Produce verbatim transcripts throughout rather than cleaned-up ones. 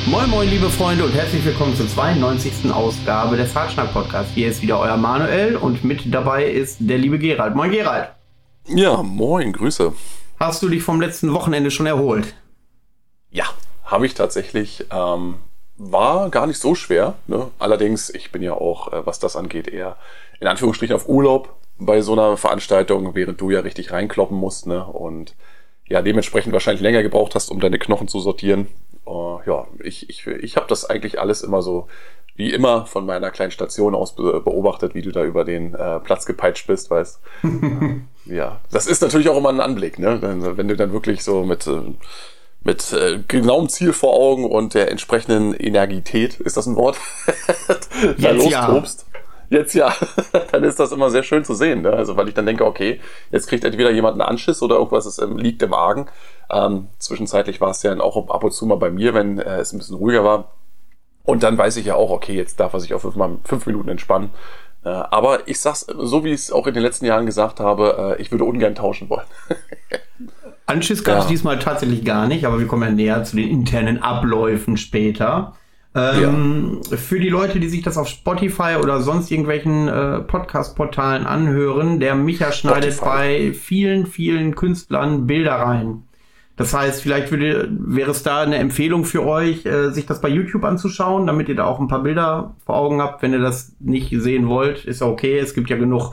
Moin moin liebe Freunde und herzlich willkommen zur zweiundneunzigsten Ausgabe des Hartschnack-Podcasts. Hier ist wieder euer Manuel und mit dabei ist der liebe Gerald. Moin Gerald. Ja, moin, Grüße. Hast du dich vom letzten Wochenende schon erholt? Ja, habe ich tatsächlich. Ähm, war gar nicht so schwer. Ne? Allerdings, ich bin ja auch, äh, was das angeht, eher in Anführungsstrichen auf Urlaub bei so einer Veranstaltung, während du ja richtig reinkloppen musst. Ne? Und ja, dementsprechend wahrscheinlich länger gebraucht hast, um deine Knochen zu sortieren. Uh, ja, ich, ich, ich habe das eigentlich alles immer so, wie immer, von meiner kleinen Station aus be- beobachtet, wie du da über den äh, Platz gepeitscht bist, weißt. äh, ja, das ist natürlich auch immer ein Anblick, ne? Wenn du dann wirklich so mit, äh, mit äh, genauem Ziel vor Augen und der entsprechenden Energität, ist das ein Wort? da Jetzt lostobst. Ja. Jetzt ja, dann ist das immer sehr schön zu sehen, ne? Also weil ich dann denke, okay, jetzt kriegt entweder jemand einen Anschiss oder irgendwas ist, ähm, liegt im Argen. Ähm, zwischenzeitlich war es ja dann auch ab und zu mal bei mir, wenn äh, es ein bisschen ruhiger war. Und dann weiß ich ja auch, okay, jetzt darf er sich auf fünf, mal fünf Minuten entspannen. Äh, aber ich sag's, so wie ich es auch in den letzten Jahren gesagt habe, äh, ich würde ungern tauschen wollen. Anschiss gab es Ja. diesmal tatsächlich gar nicht, aber wir kommen ja näher zu den internen Abläufen später. Ähm, ja. Für die Leute, die sich das auf Spotify oder sonst irgendwelchen äh, Podcast-Portalen anhören, der Micha schneidet Spotify. bei vielen, vielen Künstlern Bilder rein. Das heißt, vielleicht würde, wäre es da eine Empfehlung für euch, äh, sich das bei YouTube anzuschauen, damit ihr da auch ein paar Bilder vor Augen habt. Wenn ihr das nicht sehen wollt, ist ja okay. Es gibt ja genug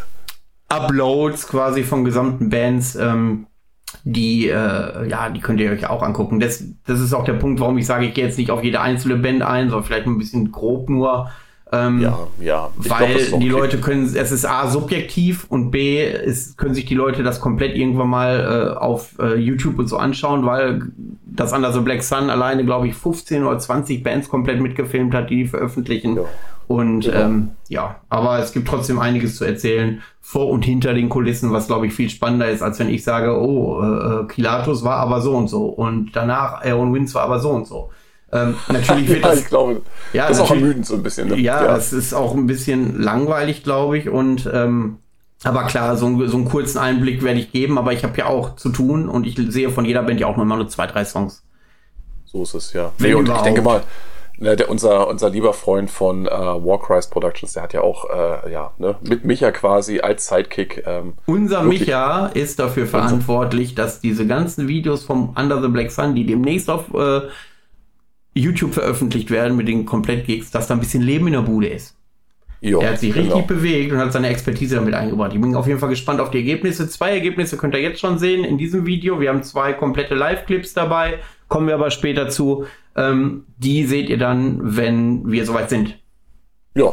Uploads quasi von gesamten Bands, ähm, die, äh, ja, die könnt ihr euch auch angucken. Das, das ist auch der Punkt, warum ich sage, ich gehe jetzt nicht auf jede einzelne Band ein, sondern vielleicht ein bisschen grob nur. Ähm, Ja, ja. Ich weil glaub, das ist die okay. Leute können, es ist A, subjektiv und B, ist, können sich die Leute das komplett irgendwann mal äh, auf äh, YouTube und so anschauen, weil das Under the Black Sun alleine, glaube ich, fünfzehn oder zwanzig Bands komplett mitgefilmt hat, die die veröffentlichen. Ja. Und Ja. ähm, ja, aber es gibt trotzdem einiges zu erzählen vor und hinter den Kulissen, was, glaube ich, viel spannender ist, als wenn ich sage, oh, äh, Kilatus war aber so und so und danach Aaron Wins war aber so und so. Ähm, natürlich wird Ja, das... ich glaube, Ja, das ist auch natürlich- ermüdend so ein bisschen. Ne? Ja, das ist auch ein bisschen langweilig, glaube ich. Und ähm, aber klar, so, ein- so einen kurzen Einblick werde ich geben, aber ich habe ja auch zu tun und ich sehe von jeder Band ja auch nur mal nur zwei, drei Songs. So ist es, ja. Wenn Nee, und ich überhaupt. denke mal, ne, der, unser, unser lieber Freund von äh, Warchrist Productions, der hat ja auch, äh, ja, ne, mit Micha quasi als Sidekick. Ähm, Unser wirklich- Micha ist dafür verantwortlich, dass diese ganzen Videos vom Under the Black Sun, die demnächst auf äh, YouTube veröffentlicht werden mit den Komplett-Gigs, dass da ein bisschen Leben in der Bude ist. Jo, Er hat sich richtig genau. bewegt und hat seine Expertise damit eingebracht. Ich bin auf jeden Fall gespannt auf die Ergebnisse. Zwei Ergebnisse könnt ihr jetzt schon sehen in diesem Video. Wir haben zwei komplette Live-Clips dabei. Kommen wir aber später zu. Ähm, die seht ihr dann, wenn wir soweit sind. Ja.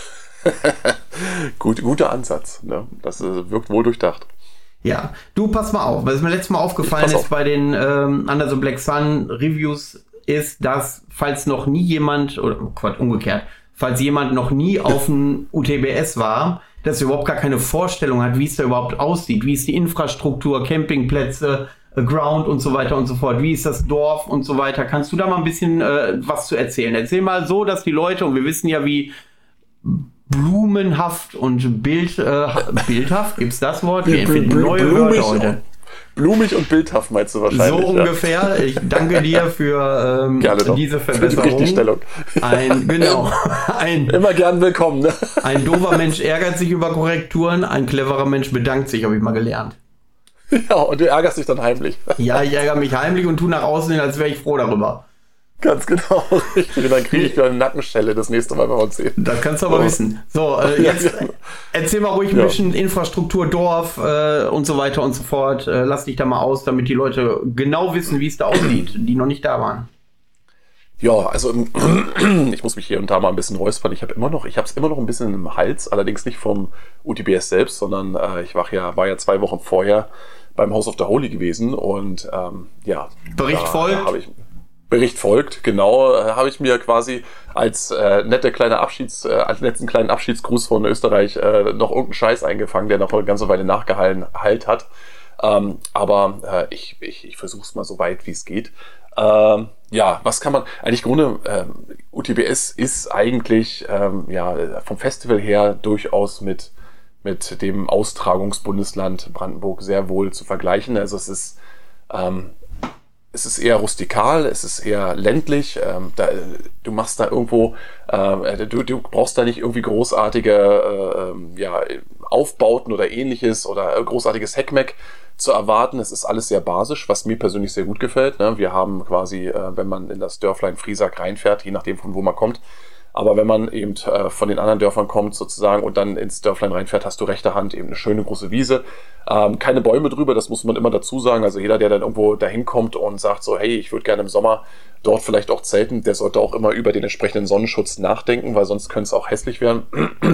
Gut, guter Ansatz. Ne? Das äh, wirkt wohl durchdacht. Ja, du pass mal auf. Was mir letztes Mal aufgefallen Ich pass ist auf. bei den ähm, Under the Black Sun Reviews, ist, dass falls noch nie jemand, oder oh Quatsch, umgekehrt, falls jemand noch nie auf dem U T B S war, dass er überhaupt gar keine Vorstellung hat, wie es da überhaupt aussieht. Wie ist die Infrastruktur, Campingplätze, äh, Ground und so weiter und so fort. Wie ist das Dorf und so weiter. Kannst du da mal ein bisschen äh, was zu erzählen? Erzähl mal so, dass die Leute, und wir wissen ja, wie blumenhaft und Bild, äh, bildhaft, gibt's das Wort? Wir Bl- finden bl- neue blumig Wörter heute. und- Blumig und bildhaft meinst du wahrscheinlich. So ja. ungefähr. Ich danke dir für ähm, Gerne doch. diese Für die Verbesserung. Richtigstellung. Ein, genau. Ein, Immer gern willkommen. Ne? ein doofer Mensch ärgert sich über Korrekturen, ein cleverer Mensch bedankt sich, habe ich mal gelernt. Ja, und du ärgerst dich dann heimlich. Ja, ich ärgere mich heimlich und tu nach außen hin, als wäre ich froh darüber. Ganz genau. Richtig. Und dann kriege ich wieder eine Nackenschelle das nächste Mal, wenn wir uns sehen. Das kannst du aber So. wissen. So, äh, Ja, jetzt ja. erzähl mal ruhig ein Ja. bisschen Infrastruktur, Dorf äh, und so weiter und so fort. Äh, lass dich da mal aus, damit die Leute genau wissen, wie es da aussieht, die noch nicht da waren. Ja, also ich muss mich hier und da mal ein bisschen räuspern. Ich habe immer noch, ich habe es immer noch ein bisschen im Hals, allerdings nicht vom U T B S selbst, sondern äh, ich war ja, war ja zwei Wochen vorher beim House of the Holy gewesen und ähm, ja. Bericht da folgt. habe ich Bericht folgt, genau, äh, habe ich mir quasi als äh, nette kleine Abschieds, äh, als letzten kleinen Abschiedsgruß von Österreich äh, noch irgendeinen Scheiß eingefangen, der noch eine ganze Weile nachgehalten halt hat. Ähm, aber äh, ich, ich, ich versuche es mal so weit, wie es geht. Ähm, ja, was kann man, eigentlich im Grunde, ähm, U T B S ist eigentlich ähm, ja, vom Festival her durchaus mit, mit dem Austragungsbundesland Brandenburg sehr wohl zu vergleichen. Also es ist ähm, es ist eher rustikal, es ist eher ländlich. Ähm, da, du machst da irgendwo, äh, du, du brauchst da nicht irgendwie großartige äh, ja, Aufbauten oder ähnliches oder großartiges Heckmeck zu erwarten. Es ist alles sehr basisch, was mir persönlich sehr gut gefällt. Ne? Wir haben quasi, äh, wenn man in das Dörflein Friesack reinfährt, je nachdem von wo man kommt, aber wenn man eben äh, von den anderen Dörfern kommt sozusagen und dann ins Dörflein reinfährt, hast du rechter Hand eben eine schöne große Wiese. Ähm, keine Bäume drüber, das muss man immer dazu sagen. Also jeder, der dann irgendwo dahin kommt und sagt so, hey, ich würde gerne im Sommer dort vielleicht auch zelten, der sollte auch immer über den entsprechenden Sonnenschutz nachdenken, weil sonst könnte es auch hässlich werden.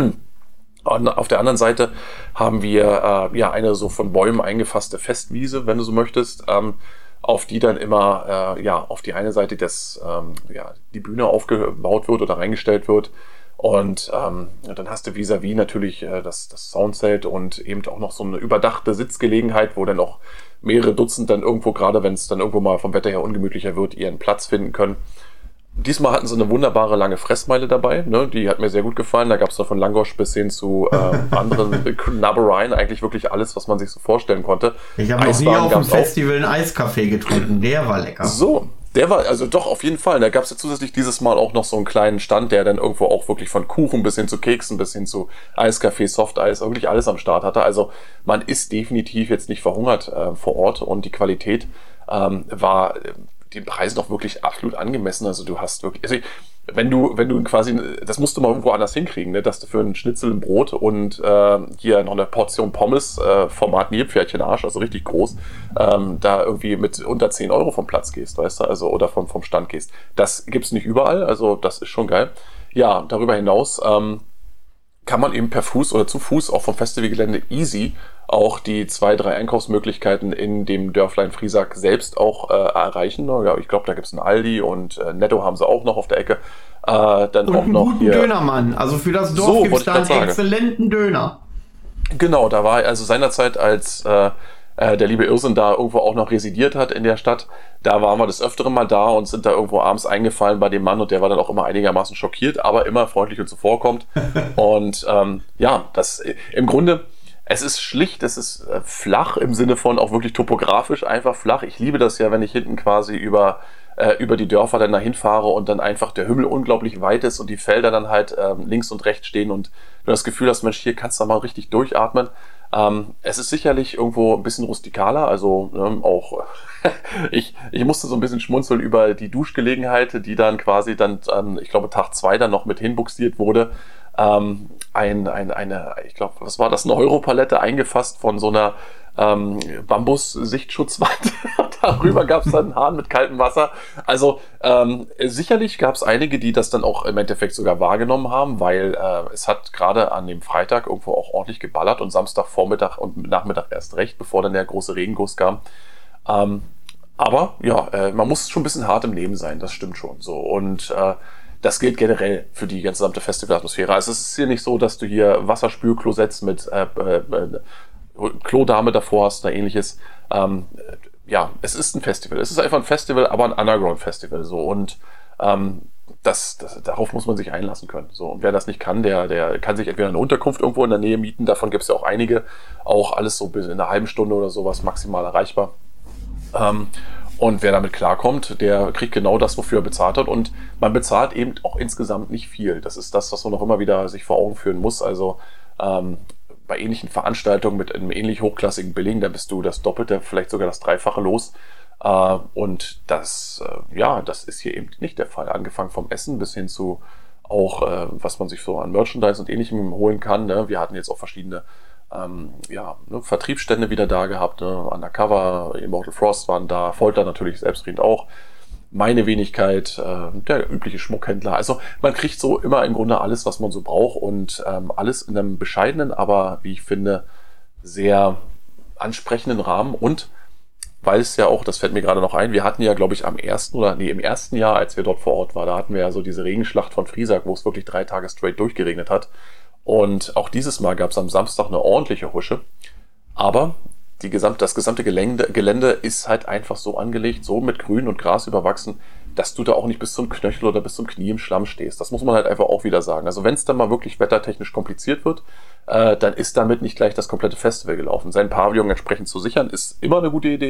Und auf der anderen Seite haben wir äh, ja eine so von Bäumen eingefasste Festwiese, wenn du so möchtest, ähm, auf die dann immer äh, ja auf die eine Seite des ähm, ja die Bühne aufgebaut wird oder reingestellt wird und ähm, ja, dann hast du vis-à-vis natürlich äh, das das Soundzelt und eben auch noch so eine überdachte Sitzgelegenheit, wo dann auch mehrere Dutzend dann irgendwo, gerade wenn es dann irgendwo mal vom Wetter her ungemütlicher wird, ihren Platz finden können. Diesmal hatten sie eine wunderbare lange Fressmeile dabei, ne? Die hat mir sehr gut gefallen. Da gab es von Langosch bis hin zu äh, anderen Knabbereien, eigentlich wirklich alles, was man sich so vorstellen konnte. Ich habe noch nie auf dem Festival einen Eiskaffee getrunken, der war lecker. So, der war also doch auf jeden Fall. Da gab es ja zusätzlich dieses Mal auch noch so einen kleinen Stand, der dann irgendwo auch wirklich von Kuchen bis hin zu Keksen bis hin zu Eiskaffee, Softeis, wirklich alles am Start hatte. Also man ist definitiv jetzt nicht verhungert äh, vor Ort und die Qualität ähm, war äh, die Preise doch wirklich absolut angemessen. Also du hast wirklich, also wenn du, wenn du quasi, das musst du mal irgendwo anders hinkriegen, ne, dass du für einen Schnitzel ein Brot und äh, hier noch eine Portion Pommes, äh, Format Nilpferdchenarsch, also richtig groß, ähm, da irgendwie mit unter zehn Euro vom Platz gehst, weißt du, also oder vom, vom Stand gehst. Das gibt's nicht überall, also das ist schon geil. Ja, darüber hinaus ähm, kann man eben per Fuß oder zu Fuß auch vom Festivalgelände easy auch die zwei, drei Einkaufsmöglichkeiten in dem Dörflein Friesack selbst auch äh, erreichen. Ich glaube, da gibt es einen Aldi und äh, Netto haben sie auch noch auf der Ecke. Äh, dann und auch einen noch guten hier Dönermann. Also für das Dorf so, gibt es da einen exzellenten Döner. Genau, da war also seinerzeit, als äh, äh, der liebe Irrsinn da irgendwo auch noch residiert hat in der Stadt, da waren wir des Öfteren mal da und sind da irgendwo abends eingefallen bei dem Mann und der war dann auch immer einigermaßen schockiert, aber immer freundlich und zuvorkommend. Und ähm, ja, das äh, im Grunde... Es ist schlicht, es ist äh, flach im Sinne von auch wirklich topografisch einfach flach. Ich liebe das ja, wenn ich hinten quasi über, äh, über die Dörfer dann dahin fahre und dann einfach der Himmel unglaublich weit ist und die Felder dann halt ähm, links und rechts stehen und du das Gefühl hast, Mensch, hier kannst du mal richtig durchatmen. Ähm, es ist sicherlich irgendwo ein bisschen rustikaler, also ähm, auch ich, ich musste so ein bisschen schmunzeln über die Duschgelegenheit, die dann quasi dann, ähm, ich glaube Tag zwei dann noch mit hinbuxiert wurde. Ähm, ein, ein, eine, ich glaube, was war das, eine Europalette eingefasst von so einer ähm, Bambus-Sichtschutzwand. Darüber gab es dann einen Hahn mit kaltem Wasser. Also ähm, sicherlich gab es einige, die das dann auch im Endeffekt sogar wahrgenommen haben, weil äh, es hat gerade an dem Freitag irgendwo auch ordentlich geballert und Samstagvormittag und Nachmittag erst recht, bevor dann der große Regenguss kam. Ähm, aber ja, äh, man muss schon ein bisschen hart im Leben sein, das stimmt schon so. Und äh, das gilt generell für die gesamte Festivalatmosphäre. Also es ist hier nicht so, dass du hier Wasserspülklosetts mit äh, äh, Klodame davor hast oder ähnliches. Ähm, ja, es ist ein Festival. Es ist einfach ein Festival, aber ein Underground-Festival. So. Und ähm, das, das, darauf muss man sich einlassen können. So. Und wer das nicht kann, der, der kann sich entweder eine Unterkunft irgendwo in der Nähe mieten. Davon gibt es ja auch einige. Auch alles so bis in einer halben Stunde oder sowas maximal erreichbar. Ähm, Und wer damit klarkommt, der kriegt genau das, wofür er bezahlt hat. Und man bezahlt eben auch insgesamt nicht viel. Das ist das, was man noch immer wieder sich vor Augen führen muss. Also ähm, bei ähnlichen Veranstaltungen mit einem ähnlich hochklassigen Billing, da bist du das Doppelte, vielleicht sogar das Dreifache los. Äh, und das, äh, ja, das ist hier eben nicht der Fall. Angefangen vom Essen bis hin zu auch, äh, was man sich so an Merchandise und Ähnlichem holen kann. Ne? Wir hatten jetzt auch verschiedene Ähm, ja, ne, Vertriebsstände wieder da gehabt, ne, Undercover, Immortal Frost waren da, Folter natürlich selbstredend auch, meine Wenigkeit, äh, der übliche Schmuckhändler. Also man kriegt so immer im Grunde alles, was man so braucht und ähm, alles in einem bescheidenen, aber wie ich finde, sehr ansprechenden Rahmen. Und weil es ja auch, das fällt mir gerade noch ein, wir hatten ja, glaube ich, am ersten oder nee, im ersten Jahr, als wir dort vor Ort waren, da hatten wir ja so diese Regenschlacht von Friesack, wo es wirklich drei Tage straight durchgeregnet hat. Und auch dieses Mal gab es am Samstag eine ordentliche Husche. Aber die gesamte, das gesamte Gelände, Gelände ist halt einfach so angelegt, so mit Grün und Gras überwachsen, dass du da auch nicht bis zum Knöchel oder bis zum Knie im Schlamm stehst. Das muss man halt einfach auch wieder sagen. Also wenn es dann mal wirklich wettertechnisch kompliziert wird, äh, dann ist damit nicht gleich das komplette Festival gelaufen. Sein Pavillon entsprechend zu sichern, ist immer eine gute Idee.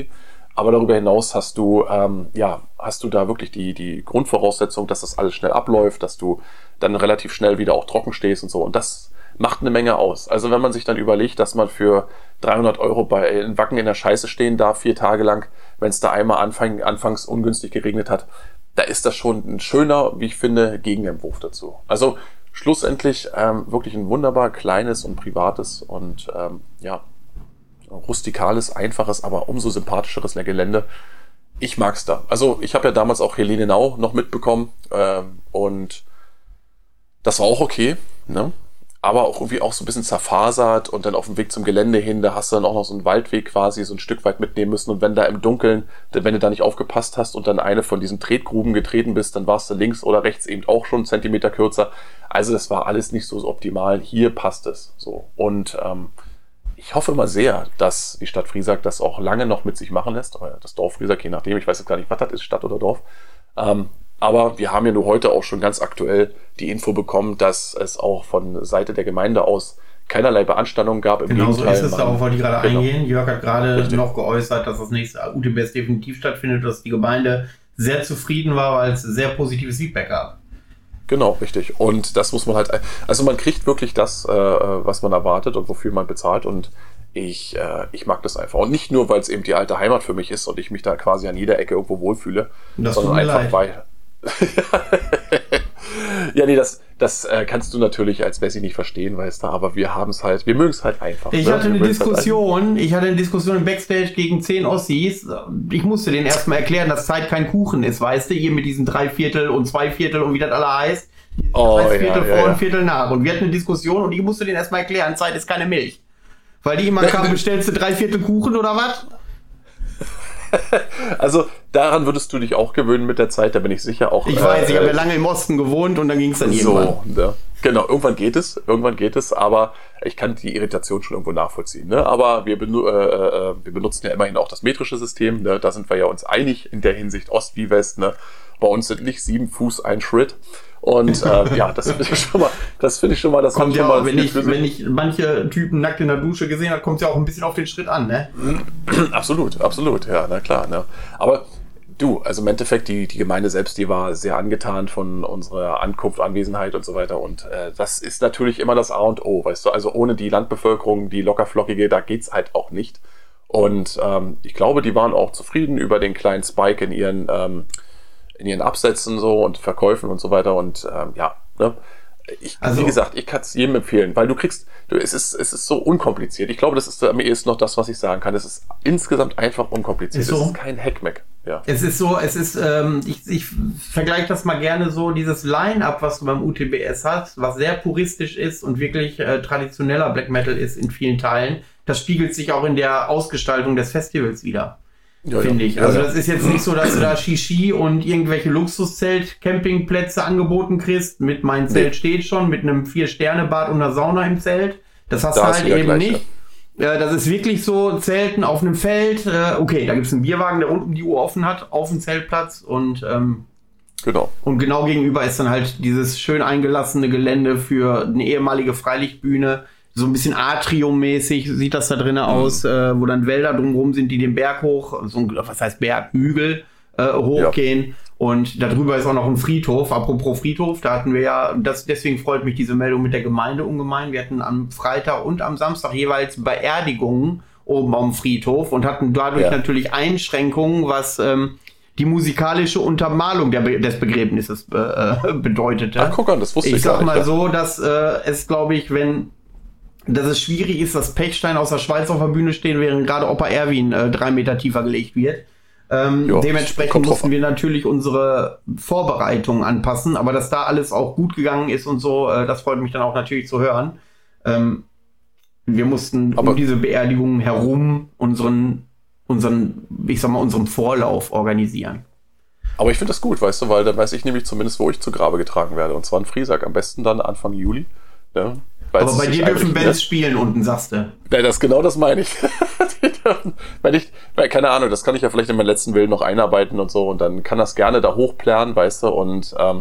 Aber darüber hinaus hast du, ähm, ja, hast du da wirklich die, die Grundvoraussetzung, dass das alles schnell abläuft, dass du dann relativ schnell wieder auch trocken stehst und so. Und das macht eine Menge aus. Also wenn man sich dann überlegt, dass man für dreihundert Euro bei in Wacken in der Scheiße stehen darf, vier Tage lang, wenn es da einmal anfang, anfangs ungünstig geregnet hat, da ist das schon ein schöner, wie ich finde, Gegenentwurf dazu. Also schlussendlich ähm, wirklich ein wunderbar kleines und privates und ähm, ja, rustikales, einfaches, aber umso sympathischeres Gelände. Ich mag's da. Also ich habe ja damals auch Helenenau noch mitbekommen ähm, und das war auch okay, ne? Aber auch irgendwie auch so ein bisschen zerfasert und dann auf dem Weg zum Gelände hin, da hast du dann auch noch so einen Waldweg quasi so ein Stück weit mitnehmen müssen und wenn da im Dunkeln, wenn du da nicht aufgepasst hast und dann eine von diesen Tretgruben getreten bist, dann warst du links oder rechts eben auch schon einen Zentimeter kürzer. Also das war alles nicht so optimal. Hier passt es so. Und ähm, ich hoffe mal sehr, dass die Stadt Friesack das auch lange noch mit sich machen lässt, oder das Dorf Friesack, je nachdem, ich weiß jetzt gar nicht, was das ist, Stadt oder Dorf. Ähm, Aber wir haben ja nur heute auch schon ganz aktuell die Info bekommen, dass es auch von Seite der Gemeinde aus keinerlei Beanstandungen gab. Im genau Gegenteil, so ist es, darauf wollte ich gerade genau. eingehen. Jörg hat gerade Richtig. noch geäußert, dass das nächste U T B S definitiv stattfindet, dass die Gemeinde sehr zufrieden war, weil es sehr positives Feedback gab. Genau, richtig. Und das muss man halt, also man kriegt wirklich das, äh, was man erwartet und wofür man bezahlt und ich, äh, ich mag das einfach. Und nicht nur, weil es eben die alte Heimat für mich ist und ich mich da quasi an jeder Ecke irgendwo wohlfühle, Das sondern tut mir einfach leid. weil... ja, nee, das, das äh, kannst du natürlich als Bessi nicht verstehen, weißt du, aber wir haben es halt, wir mögen es halt einfach. Ich ne? hatte Wir eine mögen's halt Diskussion, ich hatte eine Diskussion im Backstage gegen zehn Ossis. Ich musste denen erstmal erklären, dass Zeit kein Kuchen ist, weißt du, hier mit diesen drei Viertel und zwei Viertel und wie das alle heißt. Oh, Drei ja, Viertel ja, vor ja. und Viertel nach. Und wir hatten eine Diskussion und ich musste denen erstmal erklären, Zeit ist keine Milch. Weil die immer kamen, bestellst du drei Viertel Kuchen oder was? Also daran würdest du dich auch gewöhnen mit der Zeit, da bin ich sicher auch. Ich weiß, ich habe ja lange im Osten gewohnt und dann ging es dann irgendwann. So, ne? Genau, irgendwann geht es, irgendwann geht es, aber ich kann die Irritation schon irgendwo nachvollziehen. Ne? Aber wir, benu äh, äh, wir benutzen ja immerhin auch das metrische System, ne? Da sind wir ja uns einig in der Hinsicht Ost wie West. Ne? Bei uns sind nicht sieben Fuß ein Schritt. Und äh, ja, das finde ich schon mal, das finde ich schon mal, das Kommt ja schon mal auch, wenn ich, wenn ich manche Typen nackt in der Dusche gesehen habe, kommt es ja auch ein bisschen auf den Schritt an, ne? Absolut, absolut, ja, na klar. Ne? Aber du, also im Endeffekt, die, die Gemeinde selbst, die war sehr angetan von unserer Ankunft, Anwesenheit und so weiter. Und äh, das ist natürlich immer das A und O, weißt du? Also ohne die Landbevölkerung, die lockerflockige, da geht's halt auch nicht. Und ähm, ich glaube, die waren auch zufrieden über den kleinen Spike in ihren ähm, in ihren Absätzen so und Verkäufen und so weiter. Und ähm, ja, ne? Ich, Also- wie gesagt, ich kann es jedem empfehlen, weil du kriegst, du, es ist, es ist so unkompliziert. Ich glaube, das ist am ehesten noch das, was ich sagen kann. Es ist insgesamt einfach unkompliziert. Ist so. Es ist kein Hackmack. Ja. Es ist so, es ist, ähm, ich, ich vergleiche das mal gerne so, dieses Line-Up, was du beim U T B S hast, was sehr puristisch ist und wirklich äh, traditioneller Black Metal ist in vielen Teilen, das spiegelt sich auch in der Ausgestaltung des Festivals wieder. Ja, Finde ja. ich. Also Ja, das ist jetzt nicht so, dass du da Shishi und irgendwelche Luxuszelt-Campingplätze angeboten kriegst. Mit mein Zelt Nee. steht schon, mit einem Vier-Sterne-Bad und einer Sauna im Zelt. Das hast Da du hast halt du ja eben gleich, nicht. Ja, das ist wirklich so Zelten auf einem Feld. Äh, okay, da gibt's einen Bierwagen, der rund um die Uhr offen hat, auf dem Zeltplatz. Und, ähm, Genau. und genau gegenüber ist dann halt dieses schön eingelassene Gelände für eine ehemalige Freilichtbühne. So ein bisschen Atrium-mäßig sieht das da drinnen aus, äh, wo dann Wälder drumherum sind, die den Berg hoch, so ein, was heißt Berg, Hügel äh, hochgehen. Und darüber ist auch noch ein Friedhof. Apropos Friedhof, da hatten wir ja, das, deswegen freut mich diese Meldung mit der Gemeinde ungemein. Wir hatten am Freitag und am Samstag jeweils Beerdigungen oben am Friedhof und hatten dadurch Ja. natürlich Einschränkungen, was ähm, die musikalische Untermalung der Be des Begräbnisses äh, bedeutete. Ach, guck an, das wusste ich, Ich gar sag nicht. mal ja. so, dass äh, es, glaube ich, wenn dass es schwierig ist, dass Pechstein aus der Schweiz auf der Bühne stehen, während gerade Opa Erwin äh, drei Meter tiefer gelegt wird. Ähm, Jo, dementsprechend kommt drauf mussten an. wir natürlich unsere Vorbereitungen anpassen, aber dass da alles auch gut gegangen ist und so, äh, das freut mich dann auch natürlich zu hören. Ähm, wir mussten Aber- um diese Beerdigung herum unseren, unseren, ich sag mal, unseren Vorlauf organisieren. Aber ich finde das gut, weißt du, weil dann weiß ich nämlich zumindest, wo ich zu Grabe getragen werde. Und zwar in Friesack, am besten dann Anfang Juli. Ja, weil Aber es bei sich dir dürfen eigentlich- Bands spielen unten, sagst du. Ja, das genau das meine ich. Die dürfen- weil ich, weil, keine Ahnung, das kann ich ja vielleicht in meinen letzten Willen noch einarbeiten und so und dann kann das gerne da hochplären, weißt du, und ähm,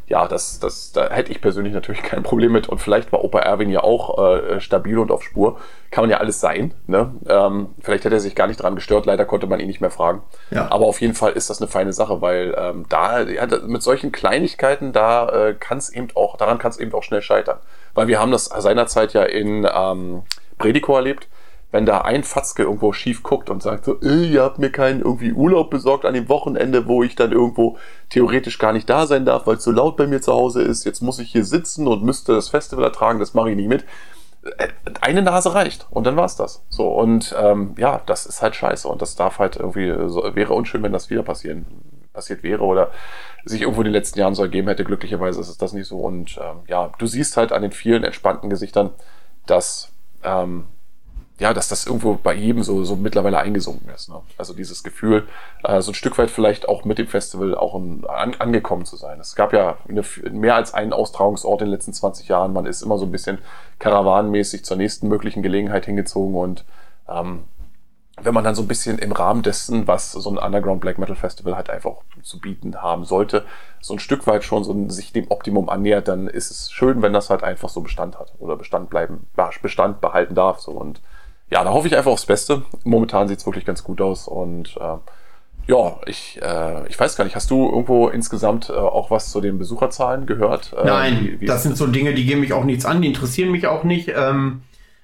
ja, das, das, da hätte ich persönlich natürlich kein Problem mit. Und vielleicht war Opa Erwin ja auch äh, stabil und auf Spur. Kann man ja alles sein. Ne? Ähm, vielleicht hätte er sich gar nicht dran gestört. Leider konnte man ihn nicht mehr fragen. Ja. Aber auf jeden Fall ist das eine feine Sache, weil ähm, da ja, mit solchen Kleinigkeiten, da äh, kann es eben auch, daran kann es eben auch schnell scheitern. Weil wir haben das seinerzeit ja in ähm, Prediko erlebt. Wenn da ein Fatzke irgendwo schief guckt und sagt so, ihr habt mir keinen irgendwie Urlaub besorgt an dem Wochenende, wo ich dann irgendwo theoretisch gar nicht da sein darf, weil es so laut bei mir zu Hause ist, jetzt muss ich hier sitzen und müsste das Festival ertragen, das mache ich nicht mit. Eine Nase reicht und dann war's das. So, und ähm, ja, das ist halt scheiße und das darf halt irgendwie, so, wäre unschön, wenn das wieder passieren, passiert wäre oder sich irgendwo in den letzten Jahren so ergeben hätte. Glücklicherweise ist es das nicht so und ähm, ja, du siehst halt an den vielen entspannten Gesichtern, dass ähm, ja, dass das irgendwo bei jedem so, so mittlerweile eingesunken ist. Ne? Also dieses Gefühl, äh, so ein Stück weit vielleicht auch mit dem Festival auch ein, an, angekommen zu sein. Es gab ja eine, mehr als einen Austragungsort in den letzten zwanzig Jahren. Man ist immer so ein bisschen karawanenmäßig zur nächsten möglichen Gelegenheit hingezogen und ähm, wenn man dann so ein bisschen im Rahmen dessen, was so ein Underground Black Metal Festival halt einfach zu bieten haben sollte, so ein Stück weit schon so ein, sich dem Optimum annähert, dann ist es schön, wenn das halt einfach so Bestand hat oder Bestand bleiben, Bestand behalten darf. So und ja, da hoffe ich einfach aufs Beste. Momentan sieht es wirklich ganz gut aus und äh, ja, ich, äh, ich weiß gar nicht, hast du irgendwo insgesamt äh, auch was zu den Besucherzahlen gehört? Äh, Nein, wie, wie das sind das? so Dinge, die gehen mich auch nichts an, die interessieren mich auch nicht. Ähm,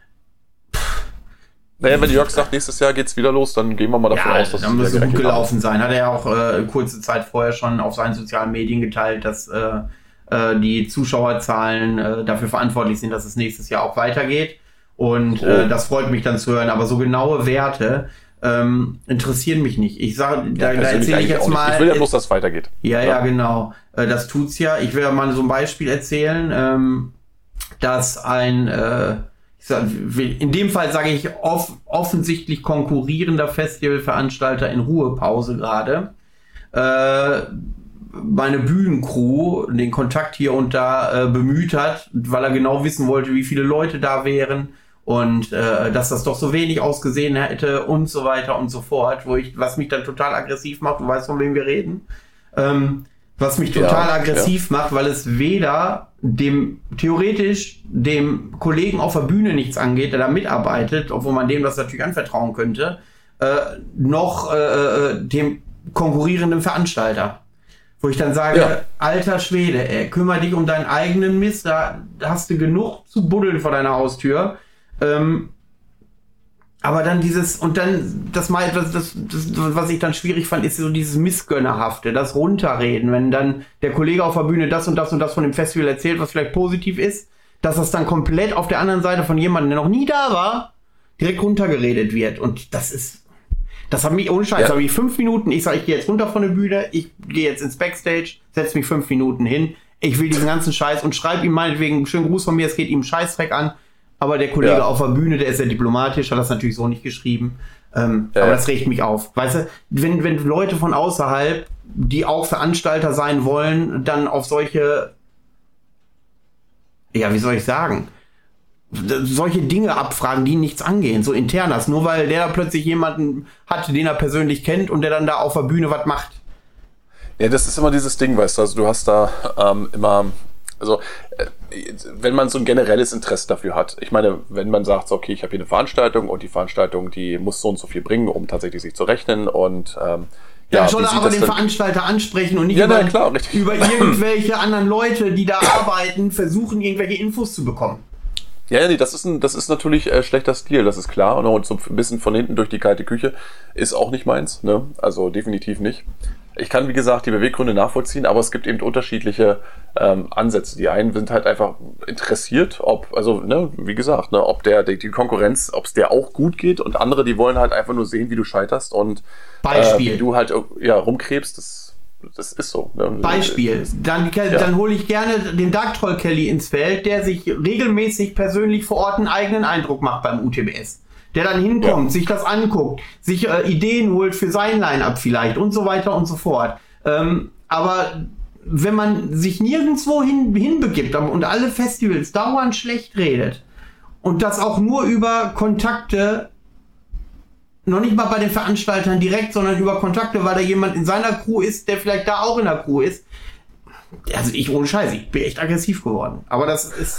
naja, wenn Jörg sagt, nächstes Jahr geht's wieder los, dann gehen wir mal davon ja, aus, dass dann es muss wieder es gut gerechnet gelaufen haben. sein. Hat er ja auch äh, kurze Zeit vorher schon auf seinen sozialen Medien geteilt, dass äh, äh, die Zuschauerzahlen äh, dafür verantwortlich sind, dass es nächstes Jahr auch weitergeht. Und Oh. äh, das freut mich dann zu hören. Aber so genaue Werte ähm, interessieren mich nicht. Ich sage, da, Ja, da persönlich erzähle ich eigentlich jetzt auch nicht. mal. Ich will ja bloß, dass es weitergeht. Ja, ja, genau. Äh, das tut's ja. Ich will ja mal so ein Beispiel erzählen, ähm, dass ein, äh, ich sag, in dem Fall sage ich off- offensichtlich konkurrierender Festivalveranstalter in Ruhepause gerade, äh, meine Bühnencrew den Kontakt hier und da äh, bemüht hat, weil er genau wissen wollte, wie viele Leute da wären und äh, dass das doch so wenig ausgesehen hätte und so weiter und so fort, wo ich, was mich dann total aggressiv macht, du weißt, von wem wir reden, ähm, was mich total Ja, aggressiv macht, weil es weder dem, theoretisch dem Kollegen auf der Bühne nichts angeht, der da mitarbeitet, obwohl man dem das natürlich anvertrauen könnte, äh, noch äh, dem konkurrierenden Veranstalter. Wo ich dann sage, Ja. alter Schwede, ey, kümmere dich um deinen eigenen Mist, da hast du genug zu buddeln vor deiner Haustür. Ähm, aber dann dieses, und dann, das, mal, das, das, das, was ich dann schwierig fand, ist so dieses Missgönnerhafte, das Runterreden, wenn dann der Kollege auf der Bühne das und das und das von dem Festival erzählt, was vielleicht positiv ist, dass das dann komplett auf der anderen Seite von jemandem, der noch nie da war, direkt runtergeredet wird. Und das ist, das hat mich, ohne Scheiß, Ja. habe ich fünf Minuten, ich sage, ich gehe jetzt runter von der Bühne, ich gehe jetzt ins Backstage, setze mich fünf Minuten hin, ich will diesen ganzen Scheiß und schreibe ihm meinetwegen, schönen Gruß von mir, es geht ihm Scheißdreck an, aber der Kollege Ja. auf der Bühne, der ist ja diplomatisch, hat das natürlich so nicht geschrieben, ähm, Ja. aber das regt mich auf. Weißt du, wenn, wenn Leute von außerhalb, die auch Veranstalter sein wollen, dann auf solche, ja, wie soll ich sagen, solche Dinge abfragen, die nichts angehen, so internas, nur weil der da plötzlich jemanden hat, den er persönlich kennt und der dann da auf der Bühne was macht. Ja, das ist immer dieses Ding, weißt du, also du hast da ähm, immer, also äh, wenn man so ein generelles Interesse dafür hat, ich meine, wenn man sagt, so, okay, ich habe hier eine Veranstaltung und die Veranstaltung, die muss so und so viel bringen, um tatsächlich sich zu rechnen und ähm, Ja, ja, soll wie er sieht aber das den denn- Veranstalter ansprechen und nicht Ja, über, na, klar, richtig. über irgendwelche anderen Leute, die da arbeiten, versuchen, irgendwelche Infos zu bekommen. Ja, ja, nee, das ist ein, das ist natürlich äh, schlechter Stil, das ist klar. Und so ein bisschen von hinten durch die kalte Küche ist auch nicht meins, ne? Also definitiv nicht. Ich kann, wie gesagt, die Beweggründe nachvollziehen, aber es gibt eben unterschiedliche ähm, Ansätze. Die einen sind halt einfach interessiert, ob, also, ne, wie gesagt, ne, ob der, die, die Konkurrenz, ob es der auch gut geht und andere, die wollen halt einfach nur sehen, wie du scheiterst und Beispiel. äh, wie du halt ja, rumkrebst, das, das ist so. Ne? Beispiel. Dann, dann hole ich gerne den Dark Troll Kelly ins Feld, der sich regelmäßig persönlich vor Ort einen eigenen Eindruck macht beim U T B S. Der dann hinkommt, Ja. sich das anguckt, sich äh, Ideen holt für sein Line-Up vielleicht und so weiter und so fort. Ähm, aber wenn man sich nirgendwo hin, hinbegibt und alle Festivals dauernd schlecht redet und das auch nur über Kontakte, noch nicht mal bei den Veranstaltern direkt, sondern über Kontakte, weil da jemand in seiner Crew ist, der vielleicht da auch in der Crew ist. also ich ohne Scheiß, ich bin echt aggressiv geworden. Aber das ist,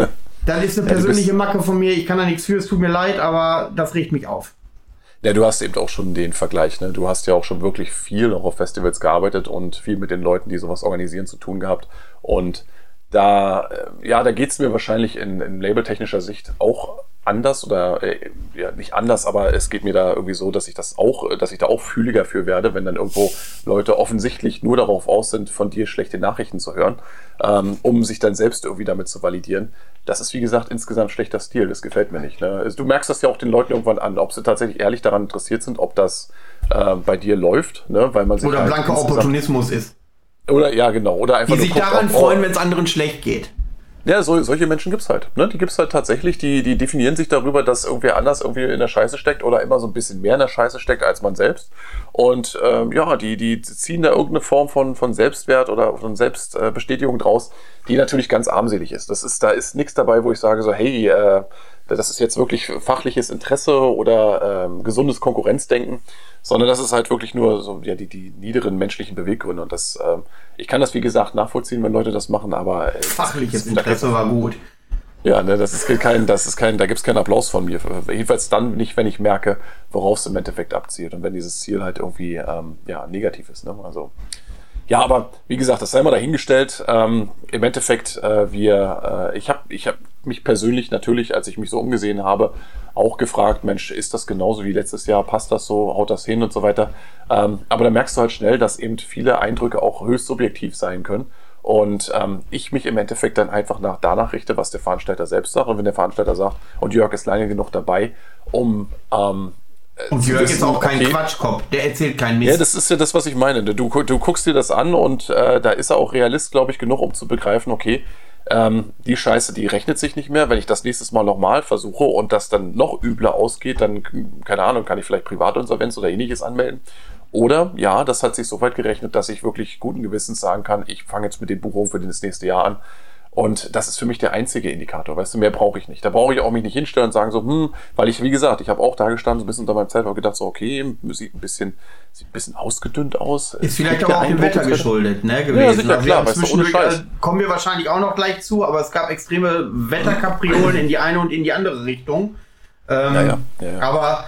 das ist eine persönliche ja, Macke von mir. Ich kann da nichts für, es tut mir leid, aber das regt mich auf. Ja, du hast eben auch schon den Vergleich, ne? Du hast ja auch schon wirklich viel auch auf Festivals gearbeitet und viel mit den Leuten, die sowas organisieren, zu tun gehabt. Und da, ja, da geht's mir wahrscheinlich in, in labeltechnischer Sicht auch anders oder äh, ja nicht anders, aber es geht mir da irgendwie so, dass ich das auch, dass ich da auch fühliger für werde, wenn dann irgendwo Leute offensichtlich nur darauf aus sind, von dir schlechte Nachrichten zu hören, ähm, um sich dann selbst irgendwie damit zu validieren. Das ist, wie gesagt, insgesamt schlechter Stil. Das gefällt mir nicht. Ne? Also, du merkst das ja auch den Leuten irgendwann an, ob sie tatsächlich ehrlich daran interessiert sind, ob das äh, bei dir läuft, ne? Weil man sich oder halt blanker Opportunismus ist. Oder ja, genau. Oder einfach die sich guckt, daran ob, freuen, oh, wenn es anderen schlecht geht. Ja, so, solche Menschen gibt's halt. Ne? Die gibt's halt tatsächlich, die, die definieren sich darüber, dass irgendwer anders irgendwie in der Scheiße steckt oder immer so ein bisschen mehr in der Scheiße steckt als man selbst. Und ähm, ja, die, die ziehen da irgendeine Form von, von Selbstwert oder von Selbstbestätigung draus, die natürlich ganz armselig ist. Das ist, da ist nichts dabei, wo ich sage so, hey, äh, das ist jetzt wirklich fachliches Interesse oder ähm, gesundes Konkurrenzdenken, sondern das ist halt wirklich nur so ja, die, die niederen menschlichen Beweggründe. Und das, ähm, ich kann das, wie gesagt, nachvollziehen, wenn Leute das machen, aber äh, fachliches das, Interesse das, war gut. Ja, ne, das ist kein, das ist kein, da gibt's keinen Applaus von mir. Jedenfalls dann nicht, wenn ich merke, worauf es im Endeffekt abzielt und wenn dieses Ziel halt irgendwie ähm, ja, negativ ist. Ne? Also ja, aber wie gesagt, das sei mal dahingestellt. Ähm, Im Endeffekt, äh, wir, äh, ich habe ich hab mich persönlich natürlich, als ich mich so umgesehen habe, auch gefragt, Mensch, ist das genauso wie letztes Jahr? Passt das so? Haut das hin und so weiter? Ähm, aber da merkst du halt schnell, dass eben viele Eindrücke auch höchst subjektiv sein können. Und ähm, ich mich im Endeffekt dann einfach nach, danach richte, was der Veranstalter selbst sagt. Und wenn der Veranstalter sagt, und Jörg ist lange genug dabei, um... Ähm, Und Jörg ist auch kein okay. Quatschkopf, der erzählt keinen Mist. Ja, das ist ja das, was ich meine. Du, du guckst dir das an und äh, da ist er auch Realist, glaube ich, genug, um zu begreifen, okay, ähm, die Scheiße, die rechnet sich nicht mehr. Wenn ich das nächstes Mal nochmal versuche und das dann noch übler ausgeht, dann, keine Ahnung, kann ich vielleicht Privatinsolvenz oder ähnliches anmelden. Oder, ja, das hat sich so weit gerechnet, dass ich wirklich guten Gewissens sagen kann, ich fange jetzt mit den Buchungen für das nächste Jahr an. Und das ist für mich der einzige Indikator, weißt du, mehr brauche ich nicht. Da brauche ich auch mich nicht hinstellen und sagen so, hm, weil ich, wie gesagt, ich habe auch da gestanden, so ein bisschen unter meinem Zeitpunkt gedacht, so, okay, sieht ein bisschen, sieht ein bisschen ausgedünnt aus. Ist vielleicht aber auch dem Wetter geschuldet, ne, gewesen. Ja, sicher, also klar, weißt du, ohne Scheiß. Kommen wir wahrscheinlich auch noch gleich zu, aber es gab extreme Wetterkapriolen in die eine und in die andere Richtung. Ähm, ja, ja, ja, ja. Aber,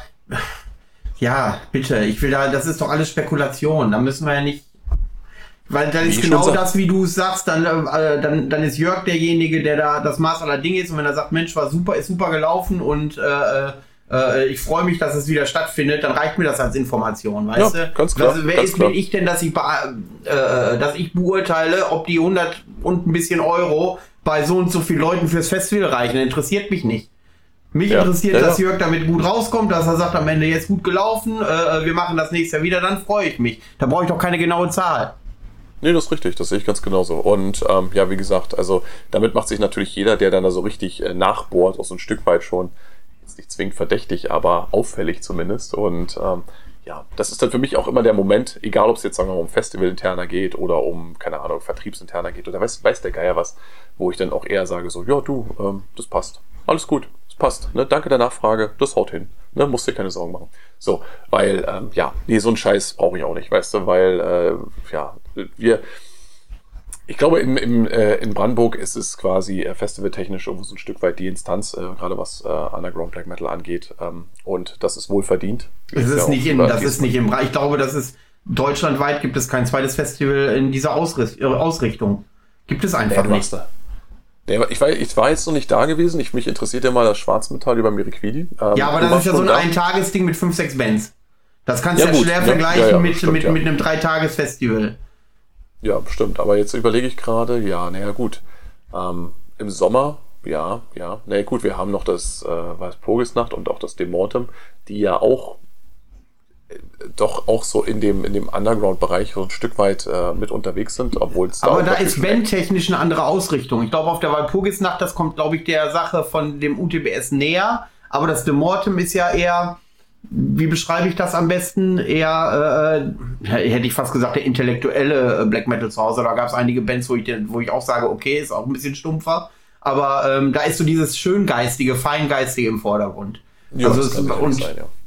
ja, bitte, ich will da, das ist doch alles Spekulation, da müssen wir ja nicht. Weil dann ist genau das, wie du es sagst, dann, äh, dann, dann ist Jörg derjenige, der da das Maß aller Dinge ist. Und wenn er sagt, Mensch, war super, ist super gelaufen und äh, äh, ich freue mich, dass es wieder stattfindet, dann reicht mir das als Information, weißt ja, du? Ganz klar, also, wer ganz ist klar. bin ich denn, dass ich, äh, dass ich beurteile, ob die hundert und ein bisschen Euro bei so und so vielen Leuten fürs Festival reichen? Das interessiert mich nicht. Mich ja, interessiert, ja, dass ja. Jörg damit gut rauskommt, dass er sagt, am Ende jetzt gut gelaufen, äh, wir machen das nächste Jahr wieder, dann freue ich mich. Da brauche ich doch keine genaue Zahl. Nee, das ist richtig, das sehe ich ganz genauso. Und ähm, ja, wie gesagt, also damit macht sich natürlich jeder, der dann da so richtig äh, nachbohrt, auch so ein Stück weit schon, jetzt nicht zwingend verdächtig, aber auffällig zumindest. Und ähm, ja, das ist dann für mich auch immer der Moment, egal ob es jetzt sagen wir mal um Festival-interner geht oder um, keine Ahnung, Vertriebsinterner geht oder weiß, weiß der Geier was, wo ich dann auch eher sage so, ja du, ähm, das passt, alles gut, das passt, ne? Danke der Nachfrage, das haut hin. Ne, musst dir keine Sorgen machen. So, weil, ähm, ja, nee, so einen Scheiß brauche ich auch nicht, weißt du, weil, äh, ja, wir, ich glaube, in, in, äh, in Brandenburg ist es quasi äh, festivaltechnisch irgendwo so ein Stück weit die Instanz, äh, gerade was äh, Underground Black Metal angeht, ähm, und das ist wohl verdient. Es ist, ist ja nicht auch, in, das ist nicht im Bereich, ich glaube, das ist, deutschlandweit gibt es kein zweites Festival in dieser Ausricht, Ausrichtung. Gibt es einfach nee, nicht. Ich war, ich war jetzt noch nicht da gewesen. Ich, mich interessiert ja mal das Schwarzmetall über Miriquidi. Ähm, ja, aber das ist ja so ein Ein-Tages-Ding mit fünf, sechs Bands. Das kannst du ja, ja schwer ja, vergleichen ja, ja, mit, stimmt, mit, ja. mit einem Drei-Tages-Festival. Ja, bestimmt. Aber jetzt überlege ich gerade, ja, naja, gut. Ähm, im Sommer, ja, ja. Naja, gut, wir haben noch das äh, Walpurgisnacht und auch das Demortem, die ja auch doch auch so in dem in dem Underground-Bereich so ein Stück weit äh, mit unterwegs sind, obwohl es da aber da ist bandtechnisch eine andere Ausrichtung. Ich glaube, auf der Walpurgisnacht, das kommt, glaube ich, der Sache von dem U T B S näher, aber das Demortem ist ja eher, wie beschreibe ich das am besten, eher, äh, hätte ich fast gesagt, der intellektuelle Black Metal zu Hause. Da gab es einige Bands, wo ich, wo ich auch sage, okay, ist auch ein bisschen stumpfer, aber ähm, da ist so dieses Schöngeistige, Feingeistige im Vordergrund. Ja, also das es, kann und sein, ja.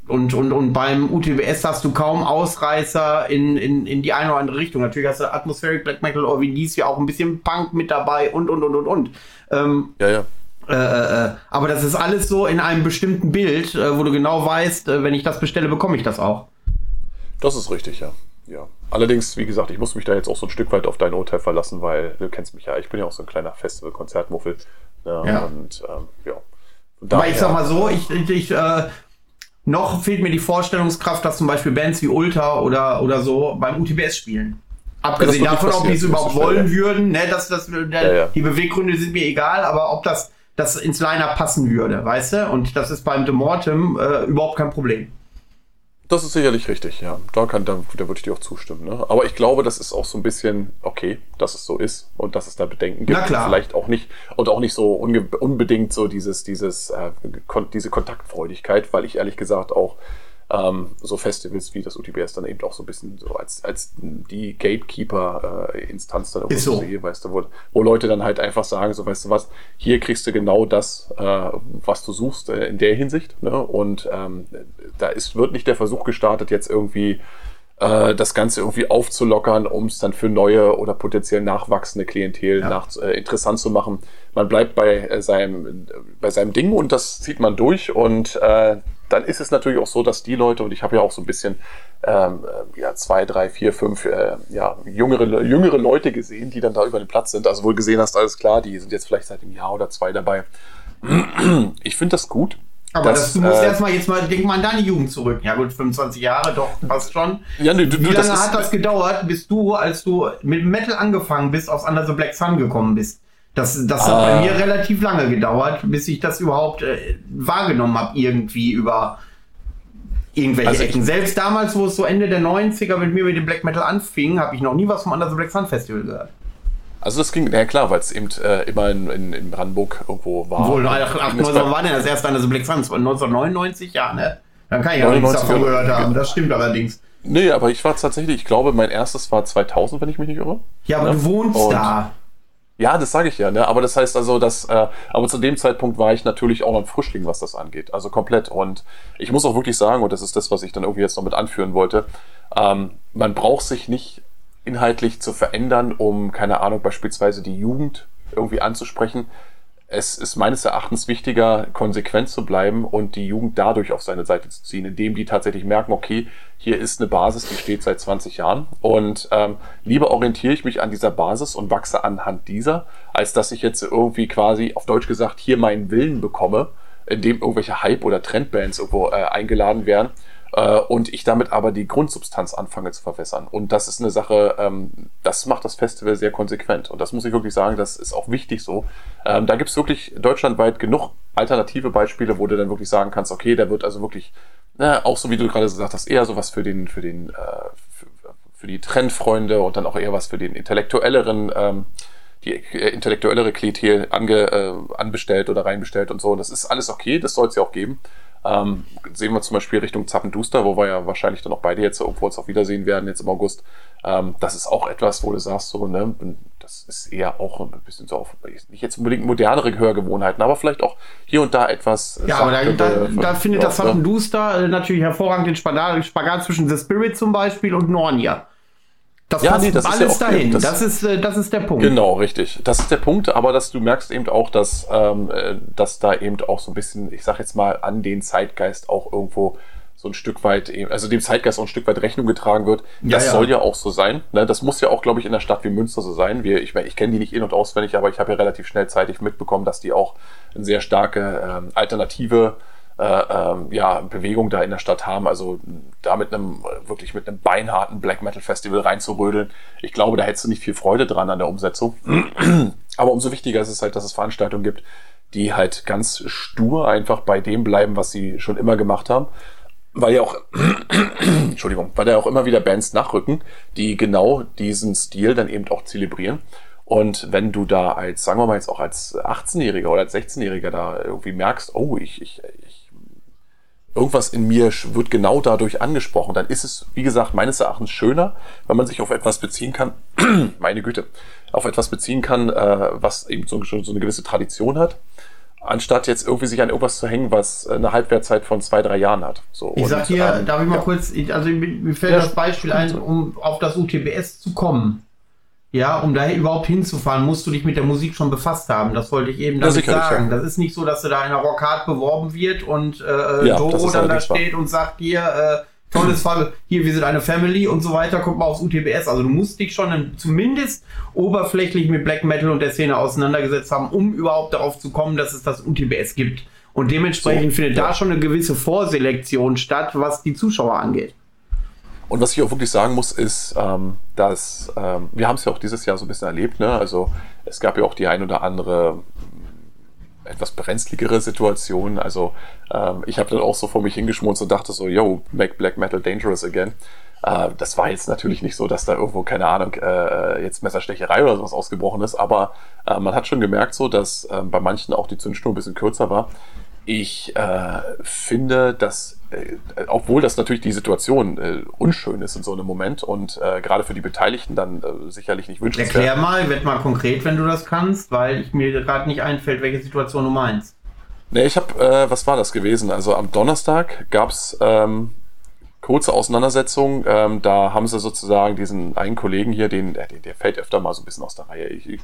Und, und, und beim U T B S hast du kaum Ausreißer in, in, in die eine oder andere Richtung. Natürlich hast du Atmospheric Black Metal oder wie dies ja auch ein bisschen Punk mit dabei und, und, und, und, und. Ähm, ja, ja. Äh, äh, aber das ist alles so in einem bestimmten Bild, äh, wo du genau weißt, äh, wenn ich das bestelle, bekomme ich das auch. Das ist richtig, ja. Ja. Allerdings, wie gesagt, ich muss mich da jetzt auch so ein Stück weit auf dein Urteil verlassen, weil du kennst mich ja, ich bin ja auch so ein kleiner Festival-Konzertmuffel. Ja, ja. Und ähm, ja. Aber ich sag mal so, ich, ich, ich äh, noch fehlt mir die Vorstellungskraft, dass zum Beispiel Bands wie Ultra oder, oder so beim U T B S spielen. Abgesehen ja, davon, ob die es überhaupt wollen schwer, würden, ne, dass das, der, ja, ja. die Beweggründe sind mir egal, aber ob das, das ins Line-Up passen würde, weißt du? Und das ist beim The Mortem äh, überhaupt kein Problem. Das ist sicherlich richtig, ja. Da, kann, da, da würde ich dir auch zustimmen. Ne? Aber ich glaube, das ist auch so ein bisschen okay, dass es so ist und dass es da Bedenken gibt. Na klar. Vielleicht auch nicht und auch nicht so unge- unbedingt so dieses, dieses, äh, kon- diese Kontaktfreudigkeit, weil ich ehrlich gesagt auch ähm, so Festivals wie das U T B S dann eben auch so ein bisschen so als, als die Gatekeeper-Instanz dann ist so sehe, weißt du, wo, wo Leute dann halt einfach sagen, so weißt du was, hier kriegst du genau das, äh, was du suchst äh, in der Hinsicht. Ne? Und ähm, da ist, wird nicht der Versuch gestartet, jetzt irgendwie äh, das Ganze irgendwie aufzulockern, um es dann für neue oder potenziell nachwachsende Klientel ja. nach, äh, interessant zu machen. Man bleibt bei äh, seinem, bei seinem Ding und das zieht man durch und äh, dann ist es natürlich auch so, dass die Leute, und ich habe ja auch so ein bisschen ähm, ja, zwei, drei, vier, fünf äh, ja, jüngere, jüngere Leute gesehen, die dann da über den Platz sind. Also wohl gesehen hast, alles klar, die sind jetzt vielleicht seit einem Jahr oder zwei dabei. Ich finde das gut. Aber dass, das, du musst äh, erstmal jetzt mal, denk mal an deine Jugend zurück. Ja gut, fünfundzwanzig Jahre, doch, passt schon. Ja, nee, du, Wie du, lange das hat ist, das gedauert, bis du, als du mit Metal angefangen bist, aufs Under the Black Sun gekommen bist? Das, das hat ah. bei mir relativ lange gedauert, bis ich das überhaupt äh, wahrgenommen habe, irgendwie über irgendwelche also Ecken. Selbst damals, wo es so Ende der neunziger mit mir mit dem Black Metal anfing, habe ich noch nie was vom Under the Black Sun Festival gehört. Also das ging, ja klar, weil es eben äh, immer in, in, in Brandenburg irgendwo war. Wohl, neunzehnhundertneunzig war denn das erste Under the Black Sun? neunzehnhundertneunundneunzig, ja, ne? Dann kann ich ja nichts davon gehört haben, das stimmt allerdings. Nee, aber ich war tatsächlich, ich glaube, mein erstes war zweitausend, wenn ich mich nicht irre. Ja, aber ne? du wohnst Und da. Ja, das sage ich ja, ne? Aber das heißt also, dass, äh, aber zu dem Zeitpunkt war ich natürlich auch noch ein Frischling, was das angeht. Also komplett. Und ich muss auch wirklich sagen, und das ist das, was ich dann irgendwie jetzt noch mit anführen wollte, ähm, man braucht sich nicht inhaltlich zu verändern, um, keine Ahnung, beispielsweise die Jugend irgendwie anzusprechen. Es ist meines Erachtens wichtiger, konsequent zu bleiben und die Jugend dadurch auf seine Seite zu ziehen, indem die tatsächlich merken, okay, hier ist eine Basis, die steht seit zwanzig Jahren und ähm, lieber orientiere ich mich an dieser Basis und wachse anhand dieser, als dass ich jetzt irgendwie quasi, auf Deutsch gesagt, hier meinen Willen bekomme, indem irgendwelche Hype- oder Trendbands irgendwo äh, eingeladen werden äh, und ich damit aber die Grundsubstanz anfange zu verwässern. Und das ist eine Sache, ähm, das macht das Festival sehr konsequent und das muss ich wirklich sagen, das ist auch wichtig so. Ähm, da gibt es wirklich deutschlandweit genug alternative Beispiele, wo du dann wirklich sagen kannst, okay, der wird also wirklich, na, auch so wie du gerade gesagt hast, eher sowas für den, für den, äh, für, für die Trendfreunde und dann auch eher was für den intellektuelleren, ähm, die äh, intellektuellere Klientel ange, äh, anbestellt oder reinbestellt und so. Und das ist alles okay, das soll es ja auch geben. Ähm, sehen wir zum Beispiel Richtung Zappenduster, wo wir ja wahrscheinlich dann auch beide jetzt irgendwo uns auch wiedersehen werden, jetzt im August. Ähm, das ist auch etwas, wo du sagst, so, ne, das ist eher auch ein bisschen so auf, nicht jetzt unbedingt modernere Hörgewohnheiten, aber vielleicht auch hier und da etwas. Ja, aber da, da, da findet das Zappenduster äh, natürlich hervorragend den Spagat, Spagat zwischen The Spirit zum Beispiel und Nornia. Das ja, passt nee, das alles ist ja dahin. Das, das, ist, äh, das ist der Punkt. Genau, richtig. Das ist der Punkt, aber dass du merkst eben auch, dass, ähm, dass da eben auch so ein bisschen, ich sag jetzt mal, an den Zeitgeist auch irgendwo so ein Stück weit, also dem Zeitgeist auch ein Stück weit Rechnung getragen wird. Das ja, ja. soll ja auch so sein. Ne? Das muss ja auch, glaube ich, in einer Stadt wie Münster so sein. Wir, ich ich kenne die nicht in- und auswendig, aber ich habe ja relativ schnell zeitig mitbekommen, dass die auch eine sehr starke ähm, alternative Äh, ähm, ja, Bewegung da in der Stadt haben, also da mit einem, wirklich mit einem beinharten Black Metal Festival reinzurödeln. Ich glaube, da hättest du nicht viel Freude dran an der Umsetzung. Aber umso wichtiger ist es halt, dass es Veranstaltungen gibt, die halt ganz stur einfach bei dem bleiben, was sie schon immer gemacht haben. Weil ja auch, Entschuldigung, weil ja auch immer wieder Bands nachrücken, die genau diesen Stil dann eben auch zelebrieren. Und wenn du da als, sagen wir mal jetzt auch als achtzehnjähriger oder als sechzehnjähriger da irgendwie merkst, oh, ich, ich, ich irgendwas in mir wird genau dadurch angesprochen, dann ist es, wie gesagt, meines Erachtens schöner, wenn man sich auf etwas beziehen kann, meine Güte, auf etwas beziehen kann, äh, was eben so, so eine gewisse Tradition hat, anstatt jetzt irgendwie sich an irgendwas zu hängen, was eine Halbwertzeit von zwei, drei Jahren hat. So, ich und, sag dir, ähm, darf ich mal ja. kurz, also mir fällt Ja, das Beispiel ein, um auf das U T B S zu kommen. Ja, um da überhaupt hinzufahren, musst du dich mit der Musik schon befasst haben. Das wollte ich eben Ja, damit sicherlich, sagen. ja. Das ist nicht so, dass du da in einer Rockhard beworben wird und äh, Ja, das Doro ist dann da allerdings wahr. steht und sagt dir, äh, tolles Fall, hier, wir sind eine Family und so weiter, kommt mal aufs U T B S. Also du musst dich schon in, zumindest oberflächlich mit Black Metal und der Szene auseinandergesetzt haben, um überhaupt darauf zu kommen, dass es das U T B S gibt. Und dementsprechend So, findet ja. da schon eine gewisse Vorselektion statt, was die Zuschauer angeht. Und was ich auch wirklich sagen muss, ist, ähm, dass ähm, wir haben es ja auch dieses Jahr so ein bisschen erlebt, ne? Also es gab ja auch die ein oder andere mh, etwas brenzligere Situation. Also ähm, ich habe dann auch so vor mich hingeschmunzt und dachte so, yo, make Black Metal dangerous again. Äh, das war jetzt natürlich nicht so, dass da irgendwo, keine Ahnung, äh, jetzt Messerstecherei oder sowas ausgebrochen ist, aber äh, man hat schon gemerkt so, dass äh, bei manchen auch die Zündschnur ein bisschen kürzer war. Ich äh, finde, dass, äh, obwohl das natürlich die Situation äh, unschön ist in so einem Moment und äh, gerade für die Beteiligten dann äh, sicherlich nicht wünschenswert. Erklär mal, werd mal konkret, wenn du das kannst, weil ich mir gerade nicht einfällt, welche Situation du meinst. Nee, ich habe, äh, was war das gewesen? Also am Donnerstag gab es ähm, kurze Auseinandersetzungen. Ähm, da haben sie sozusagen diesen einen Kollegen hier, den, der, der fällt öfter mal so ein bisschen aus der Reihe. Ich, ich,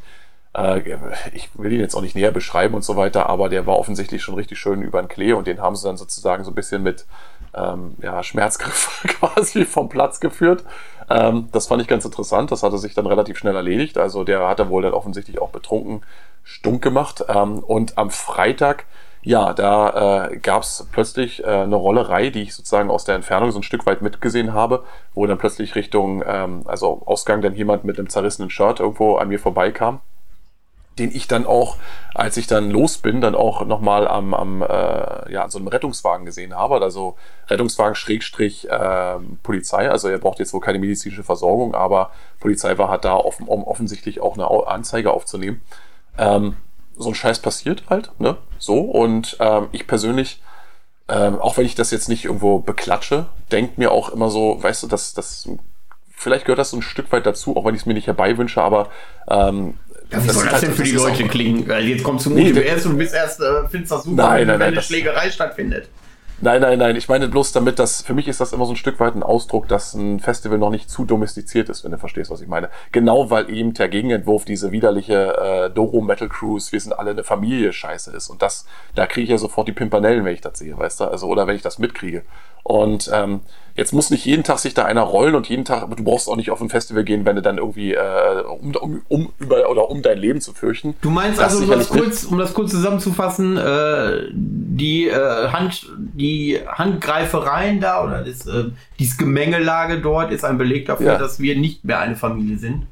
Ich will ihn jetzt auch nicht näher beschreiben und so weiter, aber der war offensichtlich schon richtig schön über den Klee und den haben sie dann sozusagen so ein bisschen mit ähm, ja, Schmerzgriff quasi vom Platz geführt. Ähm, das fand ich ganz interessant, das hatte sich dann relativ schnell erledigt, also der hat dann wohl dann offensichtlich auch betrunken stunk gemacht ähm, und am Freitag, ja, da äh, gab es plötzlich äh, eine Rollerei, die ich sozusagen aus der Entfernung so ein Stück weit mitgesehen habe, wo dann plötzlich Richtung, ähm, also Ausgang dann jemand mit einem zerrissenen Shirt irgendwo an mir vorbeikam, den ich dann auch, als ich dann los bin, dann auch nochmal am, am äh, ja, an so einem Rettungswagen gesehen habe, also Rettungswagen Schrägstrich äh, Polizei, also er braucht jetzt wohl keine medizinische Versorgung, aber Polizei war halt da, offen, um offensichtlich auch eine Anzeige aufzunehmen. Ähm, so ein Scheiß passiert halt, ne, so, und ähm, ich persönlich, ähm, auch wenn ich das jetzt nicht irgendwo beklatsche, denke mir auch immer so, weißt du, dass das, vielleicht gehört das so ein Stück weit dazu, auch wenn ich es mir nicht herbeiwünsche, aber ähm, Ja, wie soll das halt, denn für die das Leute auch, klingen? Weil jetzt kommst du zum Nee, U T B S und bist erst, äh, findest das super, Nein, wenn nein, nein, eine das- Schlägerei stattfindet. Nein, nein, nein. Ich meine bloß damit, dass für mich ist das immer so ein Stück weit ein Ausdruck, dass ein Festival noch nicht zu domestiziert ist, wenn du verstehst, was ich meine. Genau weil eben der Gegenentwurf diese widerliche äh, Doro Metal Cruise, wir sind alle eine Familie Scheiße ist. Und das, da kriege ich ja sofort die Pimpanellen, wenn ich das sehe, weißt du? Also, oder wenn ich das mitkriege. Und ähm, jetzt muss nicht jeden Tag sich da einer rollen und jeden Tag, aber du brauchst auch nicht auf ein Festival gehen, wenn du dann irgendwie äh, um, um, um über oder um dein Leben zu fürchten. Du meinst Das also, um das, sicherlich kurz, um das kurz zusammenzufassen, äh, die, äh, Hand, die Handgreifereien da oder das, äh, dieses Gemengelage dort ist ein Beleg dafür, Ja. dass wir nicht mehr eine Familie sind.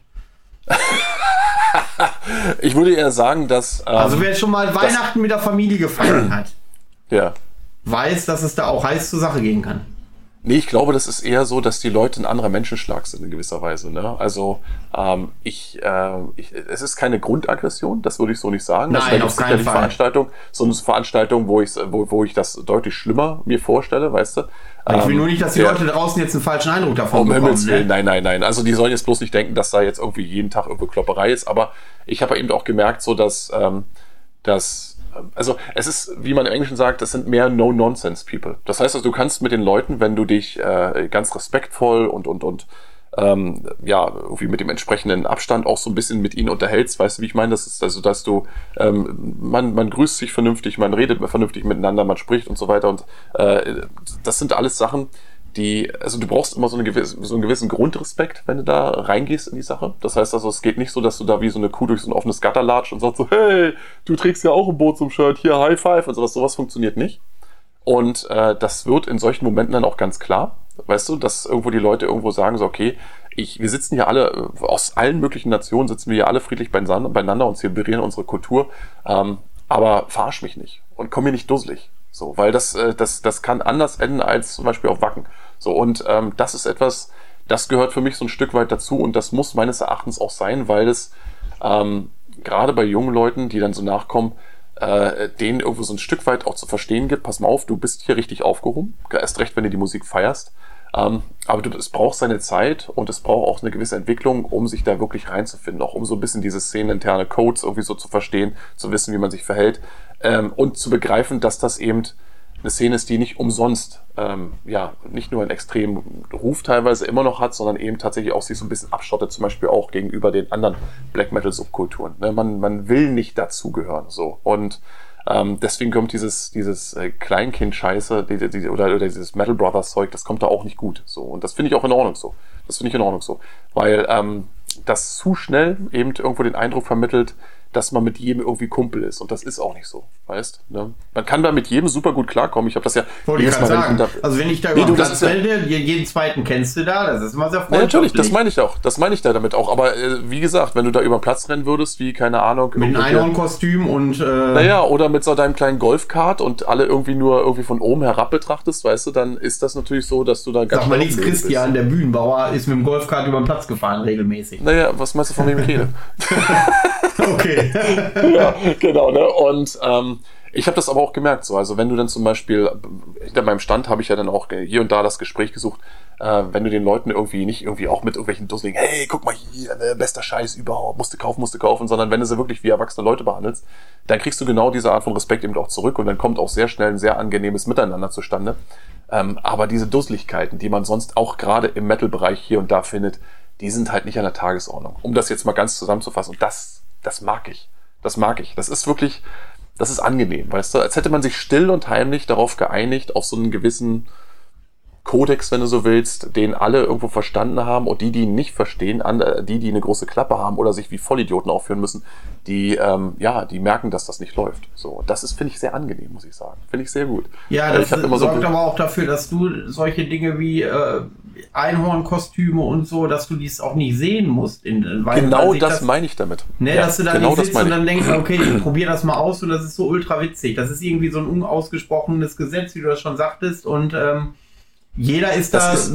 Ich würde eher sagen, dass ähm, Also wer schon mal Weihnachten mit der Familie gefeiert hat, ja. weiß, dass es da auch heiß zur Sache gehen kann. Nee, ich glaube, das ist eher so, dass die Leute ein anderer Menschenschlag sind in gewisser Weise. Ne? Also ähm, ich, äh, ich, es ist keine Grundaggression, das würde ich so nicht sagen. Nein, also, da auf gibt's keinen sicherlich Fall. Veranstaltungen, so eine Veranstaltung, wo ich, wo, wo ich das deutlich schlimmer mir vorstelle, weißt du. Ich will Ähm, nur nicht, dass die der- Leute draußen jetzt einen falschen Eindruck davon Um bekommen. Himmels Willen, Ne? nein, nein, nein. Also die sollen jetzt bloß nicht denken, dass da jetzt irgendwie jeden Tag irgendwo Klopperei ist. Aber ich habe eben auch gemerkt, so dass, ähm, dass also es ist, wie man im Englischen sagt, das sind mehr No-Nonsense-People. Das heißt also, du kannst mit den Leuten, wenn du dich äh, ganz respektvoll und und und ähm, ja, irgendwie mit dem entsprechenden Abstand auch so ein bisschen mit ihnen unterhältst, weißt du, wie ich meine? Das ist also, dass du, ähm, man, man grüßt sich vernünftig, man redet vernünftig miteinander, man spricht und so weiter und äh, das sind alles Sachen, die, also du brauchst immer so, eine gewisse, so einen gewissen Grundrespekt, wenn du da reingehst in die Sache. Das heißt also, es geht nicht so, dass du da wie so eine Kuh durch so ein offenes Gatter latscht und sagst so, hey, du trägst ja auch ein Boot zum Shirt, hier, High Five und sowas, sowas funktioniert nicht. Und äh, das wird in solchen Momenten dann auch ganz klar, weißt du, dass irgendwo die Leute irgendwo sagen so, okay, ich, wir sitzen hier alle, äh, aus allen möglichen Nationen sitzen wir hier alle friedlich beieinander, beieinander und zelebrieren unsere Kultur, ähm, aber verarsch mich nicht und komm mir nicht dusselig. So, weil das, äh, das, das kann anders enden als zum Beispiel auf Wacken. So, und ähm, das ist etwas, das gehört für mich so ein Stück weit dazu und das muss meines Erachtens auch sein, weil es ähm, gerade bei jungen Leuten, die dann so nachkommen, äh, denen irgendwo so ein Stück weit auch zu verstehen gibt, pass mal auf, du bist hier richtig aufgehoben, erst recht, wenn du die Musik feierst, ähm, aber du, es braucht seine Zeit und es braucht auch eine gewisse Entwicklung, um sich da wirklich reinzufinden, auch um so ein bisschen diese szeneninterne Codes irgendwie so zu verstehen, zu wissen, wie man sich verhält. Ähm, und zu begreifen, dass das eben eine Szene ist, die nicht umsonst, ähm, ja, nicht nur einen extremen Ruf teilweise immer noch hat, sondern eben tatsächlich auch sich so ein bisschen abschottet, zum Beispiel auch gegenüber den anderen Black Metal Subkulturen. Ne? Man, man will nicht dazugehören, so. Und ähm, deswegen kommt dieses, dieses äh, Kleinkind-Scheiße, die, die, oder, oder dieses Metal Brothers Zeug, das kommt da auch nicht gut, so. Und das finde ich auch in Ordnung so. Das finde ich in Ordnung so. Weil, ähm, das zu schnell eben irgendwo den Eindruck vermittelt, dass man mit jedem irgendwie Kumpel ist. Und das ist auch nicht so, weißt du? Ne? Man kann da mit jedem super gut klarkommen. Ich habe das ja Wollte ich gerade sagen. Da, also wenn ich da nee, über das melde, ja, jeden zweiten kennst du da, das ist immer sehr freundlich. Ja, natürlich, das meine ich auch. Das meine ich da damit auch. Aber äh, wie gesagt, wenn du da über den Platz rennen würdest, wie, keine Ahnung... Mit einem Einhornkostüm und... Äh, naja, oder mit so deinem kleinen Golfkart und alle irgendwie nur irgendwie von oben herab betrachtest, weißt du, dann ist das natürlich so, dass du da ganz... Sag mal nichts, Christian, der Bühnenbauer, ist mit dem Golfkart über den Platz gefahren, regelmäßig. Naja, was meinst du von wem ich rede? Okay. Ja, genau, ne? Und ähm, ich habe das aber auch gemerkt, so, also wenn du dann zum Beispiel, hinter meinem Stand habe ich ja dann auch hier und da das Gespräch gesucht, äh, wenn du den Leuten irgendwie nicht irgendwie auch mit irgendwelchen dusseligen, hey, guck mal hier, ne, bester Scheiß überhaupt, musste kaufen, musste kaufen, sondern wenn du sie wirklich wie erwachsene Leute behandelst, dann kriegst du genau diese Art von Respekt eben auch zurück und dann kommt auch sehr schnell ein sehr angenehmes Miteinander zustande. Ähm, aber diese Dusseligkeiten, die man sonst auch gerade im Metal-Bereich hier und da findet, die sind halt nicht an der Tagesordnung. Um das jetzt mal ganz zusammenzufassen, und das, das mag ich. Das mag ich. Das ist wirklich, das ist angenehm, weißt du? Als hätte man sich still und heimlich darauf geeinigt, auf so einen gewissen Kodex, wenn du so willst, den alle irgendwo verstanden haben und die, die ihn nicht verstehen, die, die eine große Klappe haben oder sich wie Vollidioten aufführen müssen, die, ähm, ja, die merken, dass das nicht läuft. So, das ist, finde ich, sehr angenehm, muss ich sagen. Finde ich sehr gut. Ja, das sorgt so aber auch dafür, dass du solche Dinge wie äh, Einhornkostüme und so, dass du dies auch nicht sehen musst. In, weil, genau weil das, das meine ich damit. Ne, ja, dass du da genau nicht sitzt und dann ich. denkst, okay, ich probier das mal aus und das ist so ultra witzig. Das ist irgendwie so ein unausgesprochenes Gesetz, wie du das schon sagtest. Und ähm, jeder ist das da, ist,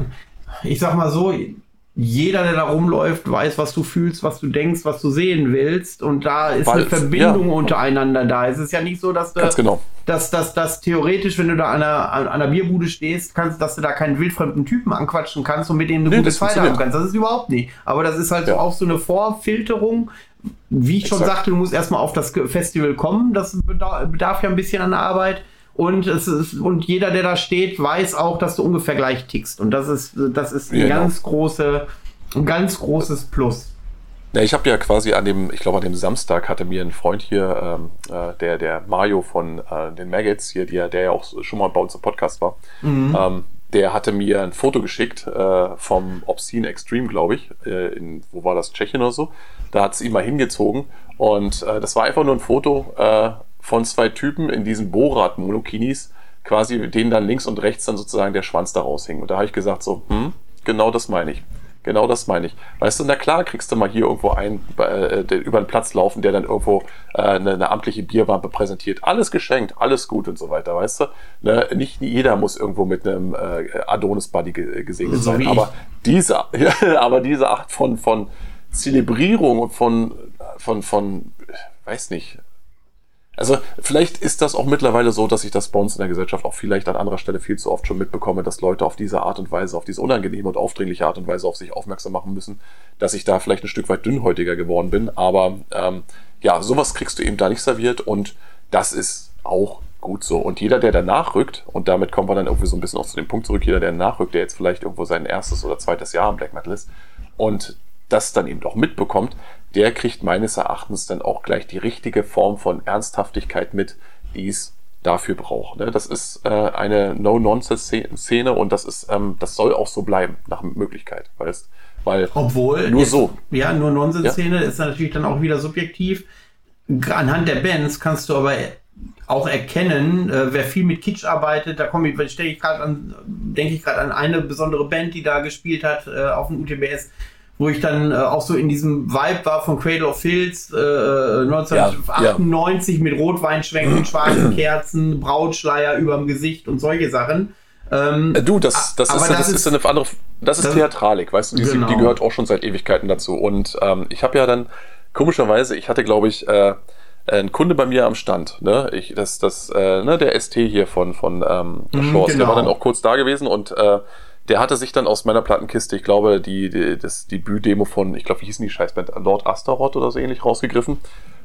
ich sag mal so, jeder, der da rumläuft, weiß, was du fühlst, was du denkst, was du sehen willst. Und da ist weil, eine Verbindung ja. untereinander da. Es ist ja nicht so, dass du, Ganz genau. dass, dass, dass theoretisch, wenn du da an einer, an einer Bierbude stehst, kannst, dass du da keinen wildfremden Typen anquatschen kannst und mit dem du nee, gute Zeit haben kannst. Das ist überhaupt nicht. Aber das ist halt ja. so auch so eine Vorfilterung. Wie ich Exakt. schon sagte, du musst erstmal auf das Festival kommen. Das bedarf, bedarf ja ein bisschen an Arbeit. Und es ist, und jeder, der da steht, weiß auch, dass du ungefähr gleich tickst. Und das ist, das ist ein, genau. ganz große, ein ganz großes Plus. Ja, ich habe ja quasi an dem, ich glaube an dem Samstag hatte mir ein Freund hier, ähm, äh, der, der Mario von äh, den Maggots hier, der, der ja auch schon mal bei uns im Podcast war, mhm. ähm, der hatte mir ein Foto geschickt äh, vom Obscene Extreme, glaube ich, äh, in, wo war das, Tschechien oder so. Da hat es ihn mal hingezogen und äh, das war einfach nur ein Foto äh, von zwei Typen in diesen Borat-Monokinis, quasi denen dann links und rechts dann sozusagen der Schwanz da raushing. Und da habe ich gesagt so, hm, genau das meine ich. Genau das meine ich. Weißt du, na klar kriegst du mal hier irgendwo einen äh, über den Platz laufen, der dann irgendwo äh, eine, eine amtliche Bierwampe präsentiert. Alles geschenkt, alles gut und so weiter, weißt du? Ne? Nicht jeder muss irgendwo mit einem äh, Adonis-Buddy ge- gesegnet so sein. Aber diese, ja, aber diese Art von, von Zelebrierung und von, von, von, weiß nicht, also vielleicht ist das auch mittlerweile so, dass ich das bei uns in der Gesellschaft auch vielleicht an anderer Stelle viel zu oft schon mitbekomme, dass Leute auf diese Art und Weise, auf diese unangenehme und aufdringliche Art und Weise auf sich aufmerksam machen müssen, dass ich da vielleicht ein Stück weit dünnhäutiger geworden bin. Aber ähm, ja, sowas kriegst du eben da nicht serviert und das ist auch gut so. Und jeder, der danach rückt, und damit kommen wir dann irgendwie so ein bisschen auch zu dem Punkt zurück, jeder, der nachrückt, der jetzt vielleicht irgendwo sein erstes oder zweites Jahr im Black Metal ist und das dann eben auch mitbekommt, der kriegt meines Erachtens dann auch gleich die richtige Form von Ernsthaftigkeit mit, die es dafür braucht. Das ist äh, eine No-Nonsense-Szene und das ist, ähm, das soll auch so bleiben, nach Möglichkeit. Weißt? Weil Obwohl, nur jetzt, so. Ja, nur Nonsense-Szene ja? ist natürlich dann auch wieder subjektiv. Anhand der Bands kannst du aber auch erkennen, äh, wer viel mit Kitsch arbeitet. Da komme ich, stelle ich gerade an, denke ich gerade an eine besondere Band, die da gespielt hat äh, auf dem U T B S, wo ich dann äh, auch so in diesem Vibe war von Cradle of Filth äh, neunzehnhundertachtundneunzig ja, ja. mit Rotweinschwenken, schwarzen Kerzen, Brautschleier überm Gesicht und solche Sachen. Ähm, du, das, das, ist, das, das ist eine andere, das ist das, Theatralik, weißt du, die, genau. die gehört auch schon seit Ewigkeiten dazu. Und ähm, ich habe ja dann, komischerweise, ich hatte, glaube ich, äh, ein Kunde bei mir am Stand, ne, ich, das, das, äh, ne, der S T hier von, von ähm, mhm, Shores, genau. der war dann auch kurz da gewesen und äh, der hatte sich dann aus meiner Plattenkiste, ich glaube, die, die, das Debüt-Demo von, ich glaube, wie hießen die Scheißband, Lord Astaroth oder so ähnlich rausgegriffen.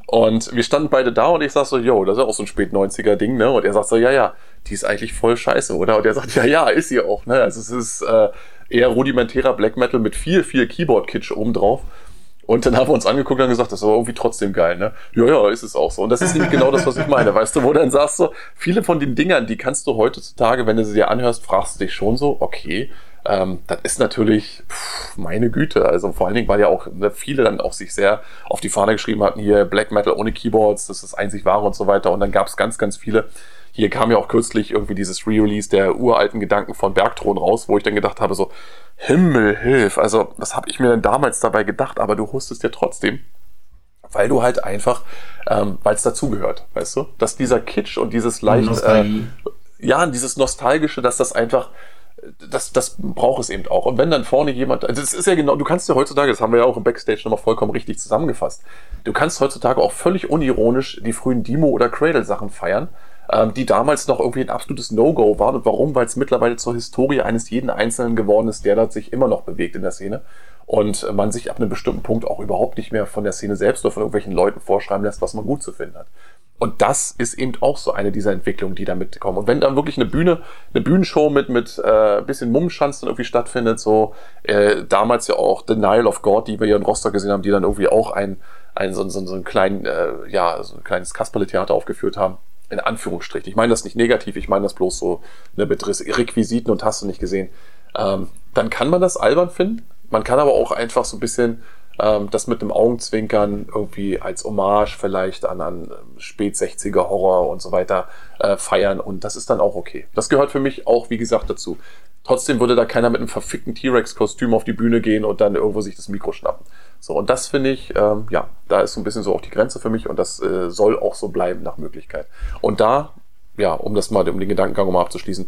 Und wir standen beide da und ich sag so, yo, das ist ja auch so ein Spät-neunziger-Ding, ne? Und er sagt so, ja, ja, die ist eigentlich voll scheiße, oder? Und er sagt, ja, ja, ist sie auch, ne? Also es ist äh, eher rudimentärer Black Metal mit viel, viel Keyboard-Kitsch obendrauf. Und dann haben wir uns angeguckt und gesagt, das ist aber irgendwie trotzdem geil, ne? Ja, ja, ist es auch so. Und das ist nämlich genau das, was ich meine, weißt du, wo du dann sagst so, viele von den Dingern, die kannst du heutzutage, wenn du sie dir anhörst, fragst du dich schon so, okay, ähm, das ist natürlich, pff, meine Güte, also vor allen Dingen, weil ja auch ne, viele dann auch sich sehr auf die Fahne geschrieben hatten, hier Black Metal ohne Keyboards, das ist das einzig wahre und so weiter. Und dann gab es ganz, ganz viele. Hier kam ja auch kürzlich irgendwie dieses Re-Release der uralten Gedanken von Bergthron raus, wo ich dann gedacht habe, so, Himmel, hilf, also was habe ich mir denn damals dabei gedacht, aber du hustest ja trotzdem, weil du halt einfach, ähm, weil es dazugehört, weißt du, dass dieser Kitsch und dieses leicht, äh, ja, dieses Nostalgische, dass das einfach, das, das braucht es eben auch. Und wenn dann vorne jemand, also das ist ja genau, du kannst ja heutzutage, das haben wir ja auch im Backstage nochmal vollkommen richtig zusammengefasst, du kannst heutzutage auch völlig unironisch die frühen Demo- oder Cradle-Sachen feiern, die damals noch irgendwie ein absolutes No-Go waren. Und warum? Weil es mittlerweile zur Historie eines jeden Einzelnen geworden ist, der dort sich immer noch bewegt in der Szene. Und man sich ab einem bestimmten Punkt auch überhaupt nicht mehr von der Szene selbst oder von irgendwelchen Leuten vorschreiben lässt, was man gut zu finden hat. Und das ist eben auch so eine dieser Entwicklungen, die da mitkommen. Und wenn dann wirklich eine Bühne, eine Bühnenshow mit mit äh, bisschen Mummenschanz irgendwie stattfindet, so äh, damals ja auch The Nile of God, die wir ja in Rostock gesehen haben, die dann irgendwie auch ein, ein so, so, so ein kleinen, äh, ja, so ein kleines Kasperle-Theater aufgeführt haben. In Anführungsstrichen. Ich meine das nicht negativ, ich meine das bloß so ne, mit Requisiten und hast du nicht gesehen. Ähm, dann kann man das albern finden. Man kann aber auch einfach so ein bisschen ähm, das mit einem Augenzwinkern irgendwie als Hommage vielleicht an, an Spät-sechziger Horror und so weiter äh, feiern und das ist dann auch okay. Das gehört für mich auch, wie gesagt, dazu. Trotzdem würde da keiner mit einem verfickten T-Rex-Kostüm auf die Bühne gehen und dann irgendwo sich das Mikro schnappen. So, und das finde ich, ähm, ja, da ist so ein bisschen so auch die Grenze für mich und das äh, soll auch so bleiben nach Möglichkeit. Und da, ja, um das mal, um den Gedankengang mal abzuschließen,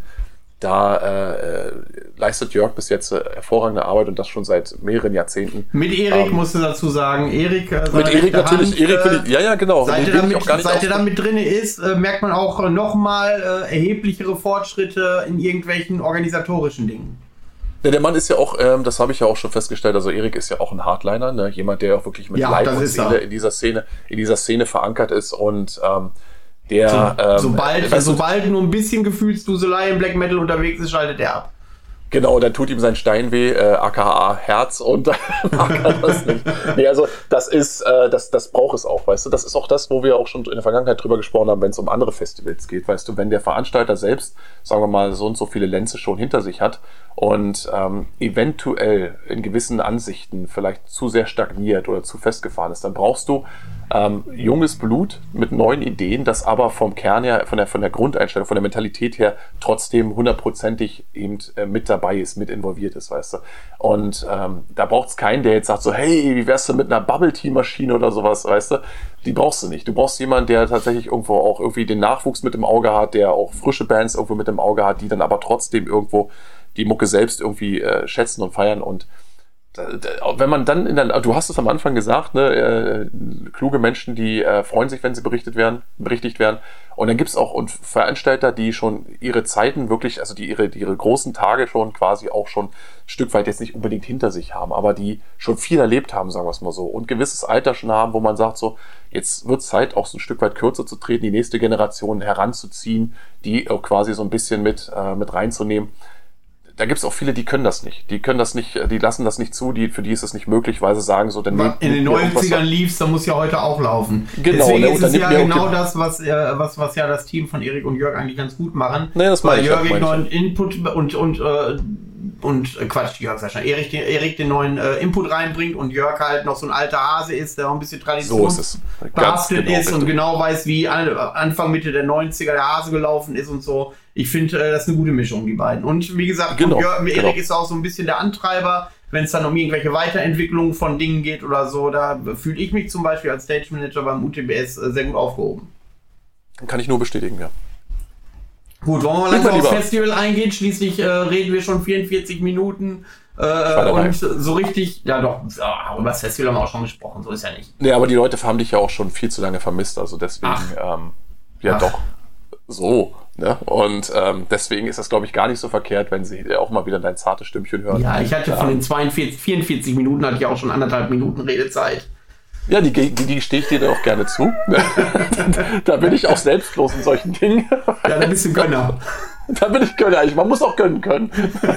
da äh, leistet Jörg bis jetzt äh, hervorragende Arbeit und das schon seit mehreren Jahrzehnten. Mit Erik ähm, musst du dazu sagen, Erik äh, mit Erik natürlich, Hand, Erik will ich, ja, ja, genau. Seit er damit, seit er damit drin ist, äh, merkt man auch nochmal äh, erheblichere Fortschritte in irgendwelchen organisatorischen Dingen. Ja, der Mann ist ja auch, ähm, das habe ich ja auch schon festgestellt, also Erik ist ja auch ein Hardliner, ne? Jemand, der auch wirklich mit ja, Leib und Seele in dieser Szene, in dieser Szene verankert ist und ähm, der, so, ähm, sobald, äh, sobald nur ein bisschen Gefühlsduselei im Black Metal unterwegs ist, schaltet er ab. Genau, dann tut ihm sein Stein weh, äh, aka Herz und dann mag er das nicht. Nee, also das ist, äh, das, das braucht es auch, weißt du. Das ist auch das, wo wir auch schon in der Vergangenheit drüber gesprochen haben, wenn es um andere Festivals geht, weißt du, wenn der Veranstalter selbst, sagen wir mal, so und so viele Lenze schon hinter sich hat und ähm, eventuell in gewissen Ansichten vielleicht zu sehr stagniert oder zu festgefahren ist, dann brauchst du ähm, junges Blut mit neuen Ideen, das aber vom Kern her, von der, von der Grundeinstellung, von der Mentalität her trotzdem hundertprozentig eben äh, mit dabei ist, mit involviert ist, weißt du. Und ähm, da braucht es keinen, der jetzt sagt so, hey, wie wär's denn mit einer Bubble-Tea-Maschine oder sowas, weißt du. Die brauchst du nicht. Du brauchst jemanden, der tatsächlich irgendwo auch irgendwie den Nachwuchs mit im Auge hat, der auch frische Bands irgendwo mit im Auge hat, die dann aber trotzdem irgendwo die Mucke selbst irgendwie äh, schätzen und feiern und wenn man dann in der, du hast es am Anfang gesagt, ne, äh, kluge Menschen, die äh, freuen sich, wenn sie berichtet werden, berichtigt werden. Und dann gibt es auch und Veranstalter, die schon ihre Zeiten wirklich, also die ihre, die ihre großen Tage schon quasi auch schon ein Stück weit jetzt nicht unbedingt hinter sich haben, aber die schon viel erlebt haben, sagen wir es mal so, und gewisses Alter schon haben, wo man sagt so, jetzt wird es Zeit, auch so ein Stück weit kürzer zu treten, die nächste Generation heranzuziehen, die auch quasi so ein bisschen mit, äh, mit reinzunehmen. Da gibt es auch viele, die können das nicht. Die können das nicht, die lassen das nicht zu, die, für die ist es nicht möglich, weil sie sagen so, dann in den neunzigern lief's, da muss ja heute auch laufen. Genau, deswegen ne, ist es ja genau das, was, äh, was, was ja das Team von Erik und Jörg eigentlich ganz gut machen. Nee, das meine ich. Jörg den neuen Input und, und, äh, und äh, Quatsch, Jörg sag schon, Erik den, Erik den neuen äh, Input reinbringt und Jörg halt noch so ein alter Hase ist, der auch ein bisschen traditionsbehaftet genau ist und genau weiß, wie Anfang, Mitte der neunziger der Hase gelaufen ist und so. Ich finde, äh, das ist eine gute Mischung, die beiden. Und wie gesagt, genau, Jörg, Erik genau. ist auch so ein bisschen der Antreiber, wenn es dann um irgendwelche Weiterentwicklungen von Dingen geht oder so. Da fühle ich mich zum Beispiel als Stage Manager beim U T B S äh, sehr gut aufgehoben. Kann ich nur bestätigen, ja. Gut, wollen wir mal langsam aufs Festival eingehen? Schließlich äh, reden wir schon vierundvierzig Minuten. Äh, und so richtig, ja doch, ja, über das Festival haben wir auch schon gesprochen, so ist ja nicht. Nee, aber die Leute haben dich ja auch schon viel zu lange vermisst, also deswegen, ähm, ja Ach. doch, so. Ne? Und ähm, deswegen ist das, glaube ich, gar nicht so verkehrt, wenn sie auch mal wieder dein zartes Stimmchen hören. Ja, ich hatte ja. von den zweiundvierzig, vierundvierzig Minuten hatte ich auch schon anderthalb Minuten Redezeit. Ja, die, die, die stehe ich dir dann auch gerne zu. Da bin ich auch selbstlos in solchen Dingen. Ja, da bist du Gönner. Da bin ich Gönner. Man muss auch gönnen können.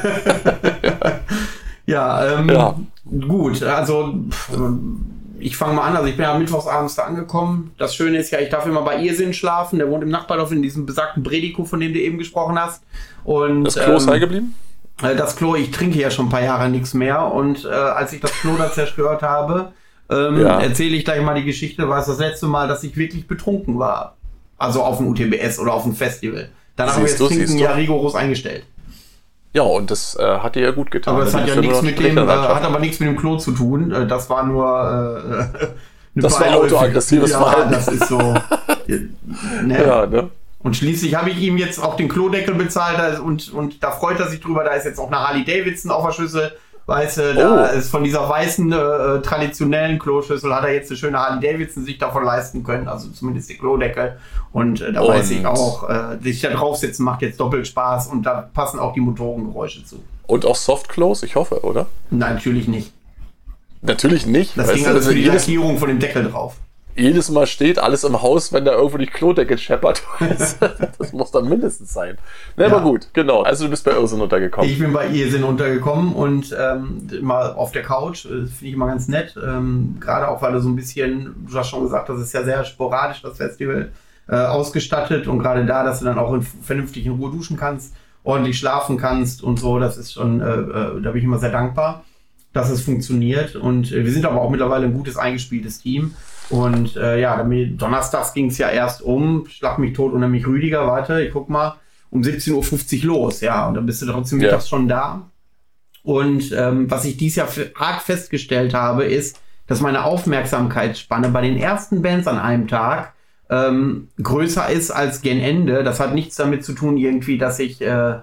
Ja, ähm, ja, gut. Also ich fange mal an. Also ich bin ja mittwochsabends da angekommen. Das Schöne ist ja, ich darf immer bei Irrsinn schlafen. Der wohnt im Nachbardorf in diesem besagten Bredico, von dem du eben gesprochen hast. Und, das Klo ist ähm, heil geblieben? Das Klo, ich trinke ja schon ein paar Jahre nichts mehr. Und äh, als ich das Klo da zerstört habe, ähm, ja. erzähle ich gleich mal die Geschichte, war es das letzte Mal, dass ich wirklich betrunken war. Also auf dem U T B S oder auf dem Festival. Danach habe ich das Trinken ja rigoros eingestellt. Ja, und das äh, hat dir ja gut getan. Aber das hat ja nichts mit dem, äh, hat aber nichts mit dem Klo zu tun. Äh, das war nur äh, eine Das war autoaggressives ja, Verhalten. Das ist so. Ne? Ja, ne? Und schließlich habe ich ihm jetzt auch den Klodeckel bezahlt und, und da freut er sich drüber. Da ist jetzt auch eine Harley Davidson auf der Schüssel. Weißt du, da Oh. ist von dieser weißen, äh, traditionellen Kloschüssel hat er jetzt eine schöne Harley Davidson sich davon leisten können. Also zumindest die Klodeckel. Und äh, da Und- weiß ich auch, äh, sich da draufsetzen macht jetzt doppelt Spaß und da passen auch die Motorengeräusche zu. Und auch Soft Close, ich hoffe, oder? Nein, natürlich nicht. Natürlich nicht. Das Weißt Ding du, hat also für die jedes, Lackierung von dem Deckel drauf. jedes Mal steht alles im Haus, wenn da irgendwo die Klodeckel scheppert. Das muss dann mindestens sein. Na, Ja. aber gut, genau. Also du bist bei Irrsinn untergekommen. Ich bin bei Irrsinn untergekommen und ähm, mal auf der Couch, äh, finde ich immer ganz nett. Ähm, Gerade auch, weil du so ein bisschen, du hast schon gesagt, das ist ja sehr sporadisch, das Festival, äh, ausgestattet. Und gerade da, dass du dann auch in, vernünftig in Ruhe duschen kannst, ordentlich schlafen kannst und so, das ist schon, äh, äh, da bin ich immer sehr dankbar, dass es funktioniert. Und äh, wir sind aber auch mittlerweile ein gutes, eingespieltes Team. Und äh, ja, damit, donnerstags ging es ja erst um, schlag mich tot unter mich Rüdiger, warte, ich guck mal, um siebzehn Uhr fünfzig los, ja, und dann bist du trotzdem Ja. mittags schon da. Und ähm, was ich dieses Jahr f- arg festgestellt habe, ist, dass meine Aufmerksamkeitsspanne bei den ersten Bands an einem Tag ähm, größer ist als gen Ende. Das hat nichts damit zu tun, irgendwie, dass ich äh,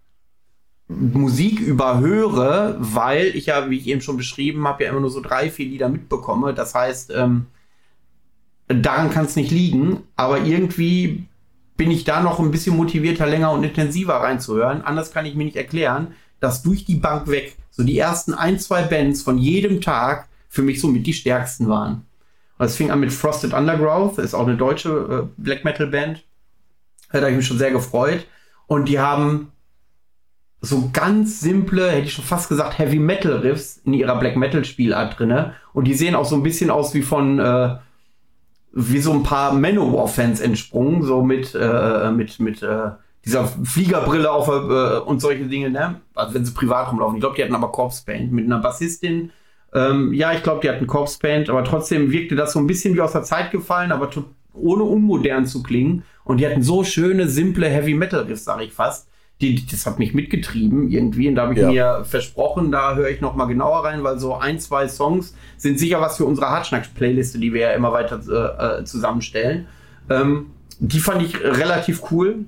Musik überhöre, weil ich ja, wie ich eben schon beschrieben habe, ja immer nur so drei, vier Lieder mitbekomme. Das heißt, ähm, daran kann es nicht liegen, aber irgendwie bin ich da noch ein bisschen motivierter, länger und intensiver reinzuhören. Anders kann ich mir nicht erklären, dass durch die Bank weg so die ersten ein, zwei Bands von jedem Tag für mich somit die stärksten waren. Und es fing an mit Frosted Undergrowth, ist auch eine deutsche äh, Black Metal Band. Da habe ich mich schon sehr gefreut. Und die haben so ganz simple, hätte ich schon fast gesagt, Heavy Metal Riffs in ihrer Black Metal Spielart drinne. Und die sehen auch so ein bisschen aus wie von äh, wie so ein paar Manowar-Fans entsprungen, so mit äh, mit mit äh, dieser Fliegerbrille auf äh, und solche Dinge, ne? Also wenn sie privat rumlaufen. Ich glaube, die hatten aber Corpse Paint mit einer Bassistin. Ähm, ja, ich glaube, die hatten Corpse Paint, aber trotzdem wirkte das so ein bisschen wie aus der Zeit gefallen, aber to- ohne unmodern zu klingen. Und die hatten so schöne, simple Heavy Metal Riffs, sag ich fast. Die, das hat mich mitgetrieben irgendwie und da habe ich Ja. mir versprochen, da höre ich noch mal genauer rein, weil so ein, zwei Songs sind sicher was für unsere Hartschnack-Playliste, die wir ja immer weiter äh, zusammenstellen. Ähm, die fand ich relativ cool.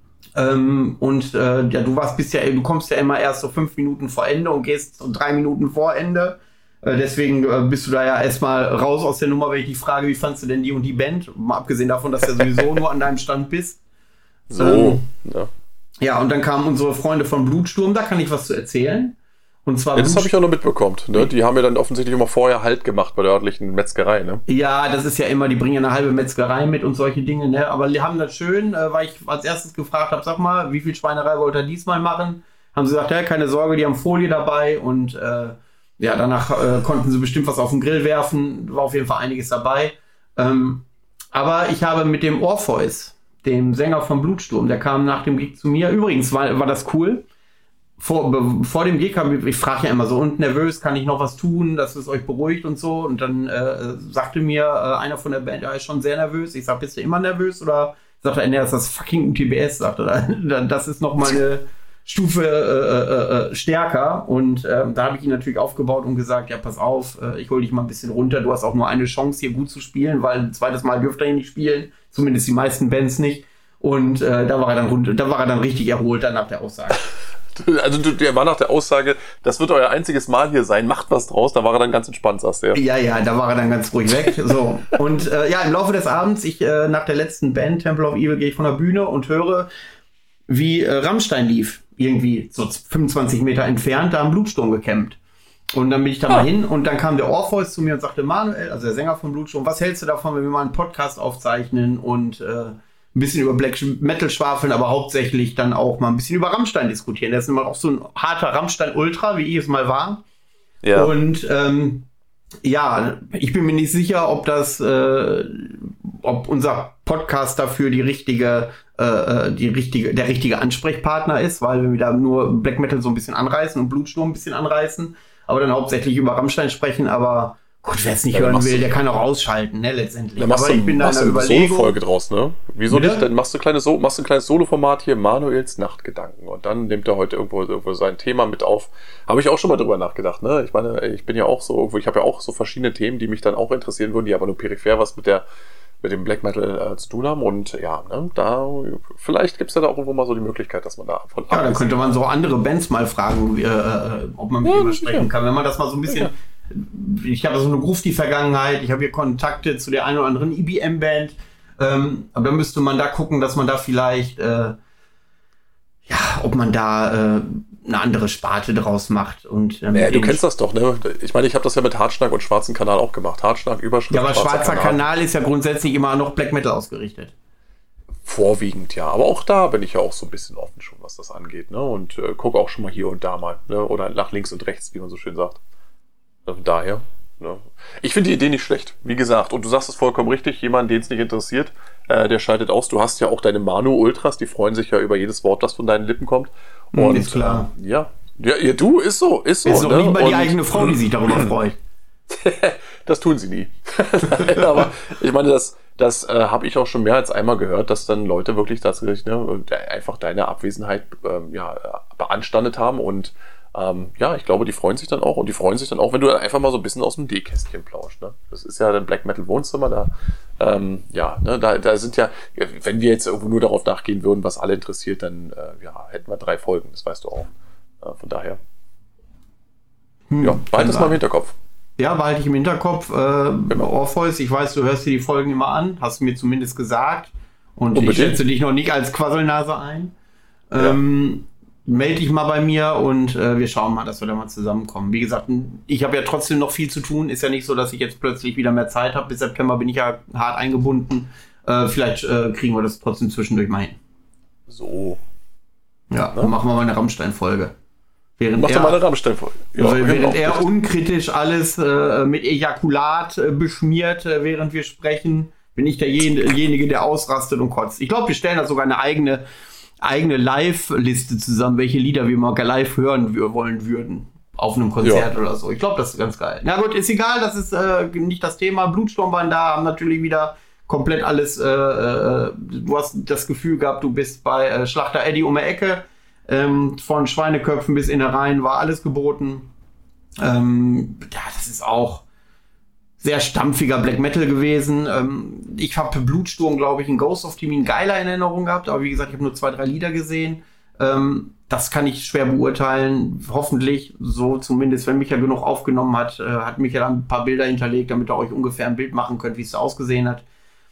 Ähm, und äh, ja, du warst bist ja, du kommst ja immer erst so fünf Minuten vor Ende und gehst so drei Minuten vor Ende. Äh, deswegen äh, bist du da ja erstmal raus aus der Nummer, wenn ich dich frage, wie fandst du denn die und die Band? Mal abgesehen davon, dass du ja sowieso nur an deinem Stand bist. So, Ähm, ja. Ja, und dann kamen unsere Freunde von Blutsturm, da kann ich was zu erzählen. Und zwar Ja, das Blut- habe ich auch noch mitbekommen. Ne? Die haben ja dann offensichtlich immer vorher Halt gemacht bei der örtlichen Metzgerei. Ne? Ja, das ist ja immer, die bringen ja eine halbe Metzgerei mit und solche Dinge, ne? Aber die haben das schön, äh, weil ich als erstes gefragt habe, sag mal, wie viel Schweinerei wollt ihr diesmal machen? Haben sie gesagt, ja, keine Sorge, die haben Folie dabei und äh, ja, danach äh, konnten sie bestimmt was auf den Grill werfen, war auf jeden Fall einiges dabei. Ähm, aber ich habe mit dem Orpheus, dem Sänger von Blutsturm, der kam nach dem Gig zu mir. Übrigens war, war das cool. Vor, be, vor dem Gig habe ich, ich frage ja immer so, und nervös, kann ich noch was tun, dass es euch beruhigt und so. Und dann äh, sagte mir äh, einer von der Band, er ist schon sehr nervös. Ich sag, bist du immer nervös? Oder sagte er, nee, das ist das fucking U T B S, sagte er. Das ist noch mal eine Stufe äh, äh, stärker. Und äh, da habe ich ihn natürlich aufgebaut und gesagt, ja, pass auf, äh, ich hole dich mal ein bisschen runter. Du hast auch nur eine Chance, hier gut zu spielen, weil ein zweites Mal dürfte er hier nicht spielen. Zumindest die meisten Bands nicht. Und äh, da war er dann rund, da war er dann richtig erholt dann nach der Aussage. Also du- der war nach der Aussage, das wird euer einziges Mal hier sein, macht was draus, da war er dann ganz entspannt, sagst du ja. Ja, ja, da war er dann ganz ruhig weg. So. Und äh, ja, im Laufe des Abends, ich äh, nach der letzten Band, Temple of Evil, gehe ich von der Bühne und höre, wie äh, Rammstein lief. Irgendwie so fünfundzwanzig Meter entfernt, da am Blutsturm gecampt. Und dann bin ich da Ah. mal hin und dann kam der Orpheus zu mir und sagte, Manuel, also der Sänger von Blutsturm, was hältst du davon, wenn wir mal einen Podcast aufzeichnen und äh, ein bisschen über Black Metal schwafeln, aber hauptsächlich dann auch mal ein bisschen über Rammstein diskutieren. Der ist immer auch so ein harter Rammstein-Ultra, wie ich es mal war. Ja. Und ähm, ja, ich bin mir nicht sicher, ob das, äh, ob unser Podcast dafür die richtige, äh, die richtige, der richtige Ansprechpartner ist, weil wenn wir da nur Black Metal so ein bisschen anreißen und Blutsturm ein bisschen anreißen, aber dann hauptsächlich über Rammstein sprechen, aber gut, wer es nicht Ja, dann hören machst will, du- der kann auch ausschalten, ne, letztendlich. Dann machst Aber du, ich bin da in machst der du eine Überlegung. Solo-Folge draus, ne? Wieso Bitte? nicht? Dann machst du, kleine so machst du ein kleines Solo-Format hier, Manuels Nachtgedanken. Und dann nimmt er heute irgendwo, irgendwo sein Thema mit auf. Habe ich auch schon mal drüber nachgedacht, ne? Ich meine, ich bin ja auch so, irgendwo, ich habe ja auch so verschiedene Themen, die mich dann auch interessieren würden, die aber nur peripher was mit der mit dem Black Metal äh, zu tun haben. Und ja, ne, da vielleicht gibt es ja da auch irgendwo mal so die Möglichkeit, dass man da von Ja, dann könnte man so andere Bands mal fragen, wie, äh, ob man mit Ja, denen das sprechen sicher. kann. Wenn man das mal so ein bisschen. Ja. Ich habe so eine Grufti-Vergangenheit, ich habe hier Kontakte zu der einen oder anderen I B M-Band. Ähm, aber dann müsste man da gucken, dass man da vielleicht, äh, ja, ob man da äh, eine andere Sparte draus macht. Und, ähm, Ja, du den- kennst das doch, ne? Ich meine, ich habe das ja mit Hartschnack und Schwarzen Kanal auch gemacht. Hartschnack, Überschrift, Ja, aber Schwarzer Schwarzer Kanal ist ja grundsätzlich immer noch Black Metal ausgerichtet. Vorwiegend, ja. Aber auch da bin ich ja auch so ein bisschen offen schon, was das angeht, ne? Und äh, gucke auch schon mal hier und da mal, ne? Oder nach links und rechts, wie man so schön sagt. Von daher, ne? Ich finde die Idee nicht schlecht, wie gesagt. Und du sagst es vollkommen richtig, jemand, den es nicht interessiert, äh, der schaltet aus. Du hast ja auch deine Manu-Ultras, die freuen sich ja über jedes Wort, das von deinen Lippen kommt. Hm, Und ist klar. Äh, ja. ja, ja, du, ist so, ist so. Ist noch ne? nicht mal die Und- eigene Frau, die sich darüber freut. Das tun sie nie. Nein, aber ich meine, das, das äh, habe ich auch schon mehr als einmal gehört, dass dann Leute wirklich tatsächlich ne, einfach deine Abwesenheit ähm, ja, beanstandet haben. Und ähm, ja, ich glaube, die freuen sich dann auch. Und die freuen sich dann auch, wenn du dann einfach mal so ein bisschen aus dem D-Kästchen plauscht. Ne? Das ist ja dann Black Metal Wohnzimmer. Da, ähm, ja, ne, da, da sind ja, wenn wir jetzt irgendwo nur darauf nachgehen würden, was alle interessiert, dann äh, ja, hätten wir drei Folgen. Das weißt du auch. Äh, von daher. Hm, Ja, behalt das mal im Hinterkopf. Ja, behalte ich im Hinterkopf. Äh, Orpheus, ich weiß, du hörst dir die Folgen immer an, hast du mir zumindest gesagt. Und Unbedingt. ich schätze dich noch nicht als Quasselnase ein. Ähm, melde dich mal bei mir und äh, wir schauen mal, dass wir da mal zusammenkommen. Wie gesagt, ich habe ja trotzdem noch viel zu tun. Ist ja nicht so, dass ich jetzt plötzlich wieder mehr Zeit habe. Bis September bin ich ja hart eingebunden. Äh, vielleicht äh, kriegen wir das trotzdem zwischendurch mal hin. So. Ja, dann machen wir mal eine Rammstein-Folge. Während Mach er- doch mal eine Rammstein-Folge. Ja, Also, während genau. er unkritisch alles äh, mit Ejakulat äh, beschmiert, äh, während wir sprechen, bin ich derjenige, der ausrastet und kotzt. Ich glaube, wir stellen da sogar eine eigene, eigene Live-Liste zusammen, welche Lieder wir mal live hören wir wollen würden. Auf einem Konzert Ja. oder so. Ich glaube, das ist ganz geil. Na gut, ist egal, das ist äh, nicht das Thema. Blutsturm waren da, haben natürlich wieder komplett alles, äh, äh, du hast das Gefühl gehabt, du bist bei äh, Schlachter Eddie um die Ecke. Ähm, von Schweineköpfen bis Innereien war alles geboten. Ähm, ja, das ist auch sehr stampfiger Black Metal gewesen. Ähm, ich habe Blutsturm, glaube ich, in Ghost of Timin geiler in Erinnerung gehabt, aber wie gesagt, ich habe nur zwei, drei Lieder gesehen. Ähm, das kann ich schwer beurteilen. Hoffentlich, so zumindest, wenn Micha genug aufgenommen hat, äh, hat Micha dann ein paar Bilder hinterlegt, damit ihr euch ungefähr ein Bild machen könnt, wie es da ausgesehen hat.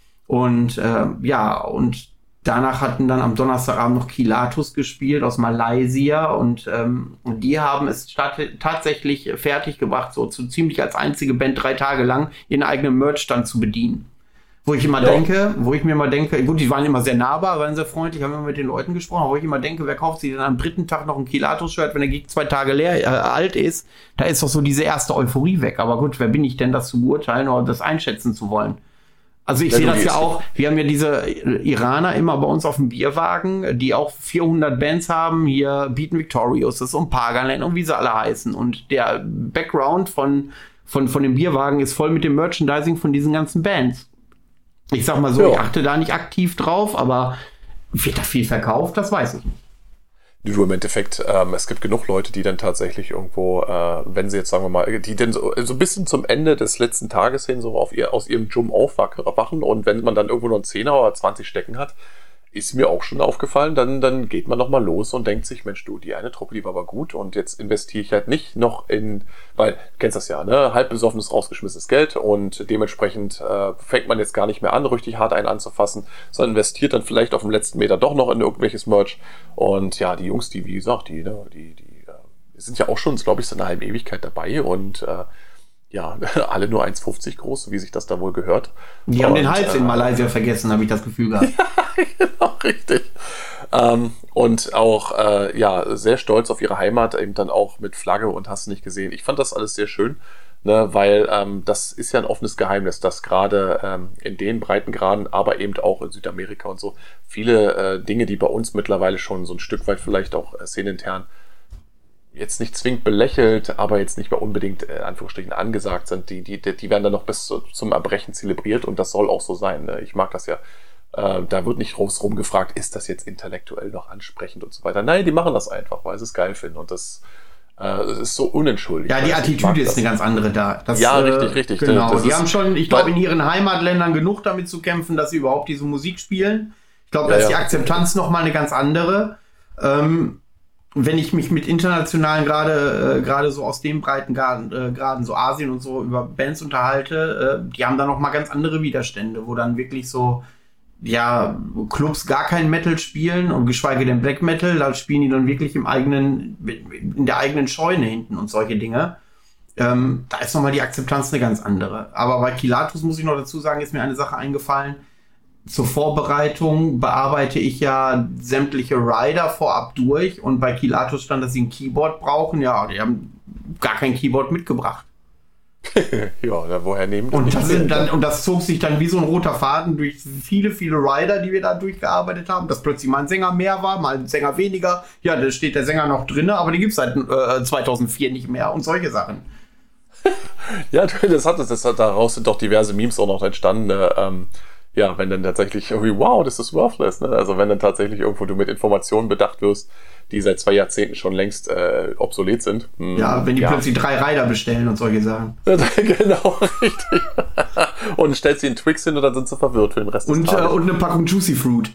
Und äh, ja, und danach hatten dann am Donnerstagabend noch Kilatus gespielt aus Malaysia und, ähm, und die haben es tat- tatsächlich fertig gebracht, so zu ziemlich als einzige Band drei Tage lang ihren eigenen Merchstand zu bedienen. Wo ich immer Ja. denke, wo ich mir immer denke, gut, die waren immer sehr nahbar, waren sehr freundlich, haben immer mit den Leuten gesprochen, aber wo ich immer denke, wer kauft sich denn am dritten Tag noch ein Kilatus-Shirt, wenn der Gig zwei Tage leer, äh, alt ist, da ist doch so diese erste Euphorie weg. Aber gut, wer bin ich denn, das zu beurteilen oder das einschätzen zu wollen? Also ich Ja, sehe du das ja gehst. auch, wir haben ja diese Iraner immer bei uns auf dem Bierwagen, die auch vierhundert Bands haben, hier Beaten Victorious und Paganland und wie sie alle heißen. Und der Background von, von, von dem Bierwagen ist voll mit dem Merchandising von diesen ganzen Bands. Ich sag mal so, Ja. ich achte da nicht aktiv drauf, aber wird da viel verkauft, das weiß ich nicht. Du, im Endeffekt, ähm, es gibt genug Leute, die dann tatsächlich irgendwo, äh, wenn sie jetzt, sagen wir mal, die dann so, so ein bisschen zum Ende des letzten Tages hin so auf ihr, aus ihrem Jum aufwachen und wenn man dann irgendwo noch einen Zehner oder zwanzig stecken hat, ist mir auch schon aufgefallen, dann, dann geht man nochmal los und denkt sich, Mensch, du, die eine Truppe, die war aber gut und jetzt investiere ich halt nicht noch in, weil, du kennst das ja, ne, halb besoffenes, rausgeschmissenes Geld und dementsprechend äh, fängt man jetzt gar nicht mehr an, richtig hart einen anzufassen, sondern investiert dann vielleicht auf dem letzten Meter doch noch in irgendwelches Merch und ja, die Jungs, die, wie gesagt, die, ne, die, die, äh, sind ja auch schon, glaube ich, so eine halbe Ewigkeit dabei und äh, ja, alle nur eins fünfzig groß, wie sich das da wohl gehört. Die haben und, den Hals äh, in Malaysia vergessen, habe ich das Gefühl gehabt. genau, richtig. Ähm, und auch, äh, ja, sehr stolz auf ihre Heimat, eben dann auch mit Flagge und hast du nicht gesehen. Ich fand das alles sehr schön, ne, weil ähm, das ist ja ein offenes Geheimnis, dass gerade ähm, in den Breitengraden, aber eben auch in Südamerika und so, viele äh, Dinge, die bei uns mittlerweile schon so ein Stück weit vielleicht auch äh, szenenintern jetzt nicht zwingend belächelt, aber jetzt nicht mehr unbedingt in Anführungsstrichen angesagt sind, die, die, die werden dann noch bis zum Erbrechen zelebriert und das soll auch so sein. Ne? Ich mag das ja. Äh, da wird nicht groß gefragt, ist das jetzt intellektuell noch ansprechend und so weiter. Nein, die machen das einfach, weil sie es geil finden und das, äh, das ist so unentschuldigt. Ja, die also, Attitüde ist eine ganz andere da. Das, ja, äh, richtig, richtig. Genau, das die ist, haben schon, ich glaube, in ihren Heimatländern genug damit zu kämpfen, dass sie überhaupt diese Musik spielen. Ich glaube, da ja, ist die ja. Akzeptanz nochmal eine ganz andere. Ähm, wenn ich mich mit internationalen, gerade äh, gerade so aus dem Breitengraden, äh, Graden, so Asien und so, über Bands unterhalte, äh, die haben da noch mal ganz andere Widerstände, wo dann wirklich so, ja, Clubs gar kein Metal spielen und geschweige denn Black Metal, da spielen die dann wirklich im eigenen, in der eigenen Scheune hinten und solche Dinge. Ähm, da ist noch mal die Akzeptanz eine ganz andere. Aber bei Kilatus muss ich noch dazu sagen, ist mir eine Sache eingefallen. Zur Vorbereitung bearbeite ich ja sämtliche Rider vorab durch und bei Kilatus stand, dass sie ein Keyboard brauchen. Ja, die haben gar kein Keyboard mitgebracht. ja, na, woher nehmen die und das, sind dann, dann, und das zog sich dann wie so ein roter Faden durch viele, viele Rider, die wir da durchgearbeitet haben, dass plötzlich mal ein Sänger mehr war, mal ein Sänger weniger. Ja, da steht der Sänger noch drin, aber die gibt es seit äh, zweitausendvier nicht mehr und solche Sachen. ja, das hat das, das hat, daraus sind doch diverse Memes auch noch entstanden. Ne? Ähm, ja, wenn dann tatsächlich irgendwie, wow, das ist worthless, ne? Also wenn dann tatsächlich irgendwo du mit Informationen bedacht wirst, die seit zwei Jahrzehnten schon längst äh, obsolet sind. Hm, ja, wenn die ja. plötzlich drei Rider bestellen und solche Sachen. genau, richtig. und stellst sie in Twix hin und dann sind sie verwirrt für den Rest und, des Tages. Äh, und eine Packung Juicy Fruit.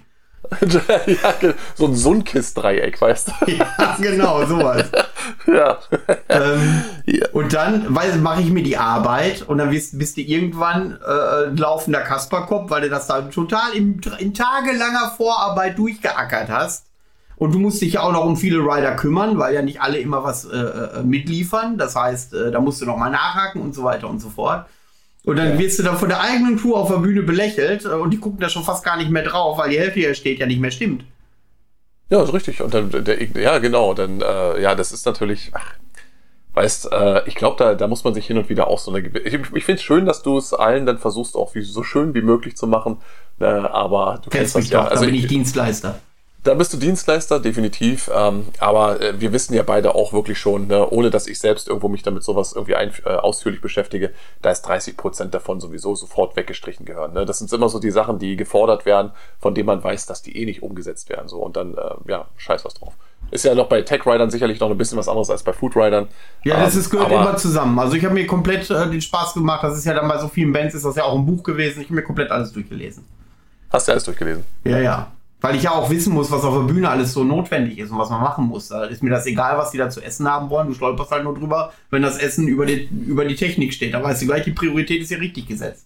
ja, so ein Sunkist-Dreieck, weißt du? ja, genau, sowas. ja. Ähm, ja. Und dann mache ich mir die Arbeit und dann bist, bist du irgendwann äh, ein laufender Kasperkopf, weil du das da total in, in tagelanger Vorarbeit durchgeackert hast. Und du musst dich ja auch noch um viele Rider kümmern, weil ja nicht alle immer was äh, mitliefern. Das heißt, äh, da musst du noch mal nachhaken und so weiter und so fort. Und dann ja. wirst du dann von der eigenen Crew auf der Bühne belächelt und die gucken da schon fast gar nicht mehr drauf, weil die Hälfte hier steht ja nicht mehr stimmt. Ja, ist richtig. Und dann, der, ja, genau. Dann, äh, ja, das ist natürlich, ach, weißt, äh, ich glaube, da, da muss man sich hin und wieder auch so eine. Ich, ich finde es schön, dass du es allen dann versuchst, auch wie, so schön wie möglich zu machen. Äh, aber du kennst das ja. Doch, also da bin ich, ich Dienstleister. Da bist du Dienstleister, definitiv. Ähm, aber äh, wir wissen ja beide auch wirklich schon, ne, ohne dass ich selbst irgendwo mich damit sowas irgendwie ein, äh, ausführlich beschäftige, da ist dreißig Prozent davon sowieso sofort weggestrichen gehören. Ne? Das sind immer so die Sachen, die gefordert werden, von denen man weiß, dass die eh nicht umgesetzt werden. So. Und dann, äh, ja, scheiß was drauf. Ist ja noch bei Tech-Ridern sicherlich noch ein bisschen was anderes als bei Food-Ridern. Ja, das ist, gehört aber, immer zusammen. Also ich habe mir komplett äh, den Spaß gemacht. Das ist ja dann bei so vielen Bands, ist das ja auch ein Buch gewesen. Ich habe mir komplett alles durchgelesen. Hast du alles durchgelesen? Ja, ja. Weil ich ja auch wissen muss, was auf der Bühne alles so notwendig ist und was man machen muss. Da ist mir das egal, was die da zu essen haben wollen. Du stolperst halt nur drüber, wenn das Essen über die, über die Technik steht. Da weißt du gleich, die Priorität ist hier richtig gesetzt.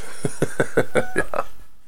ja.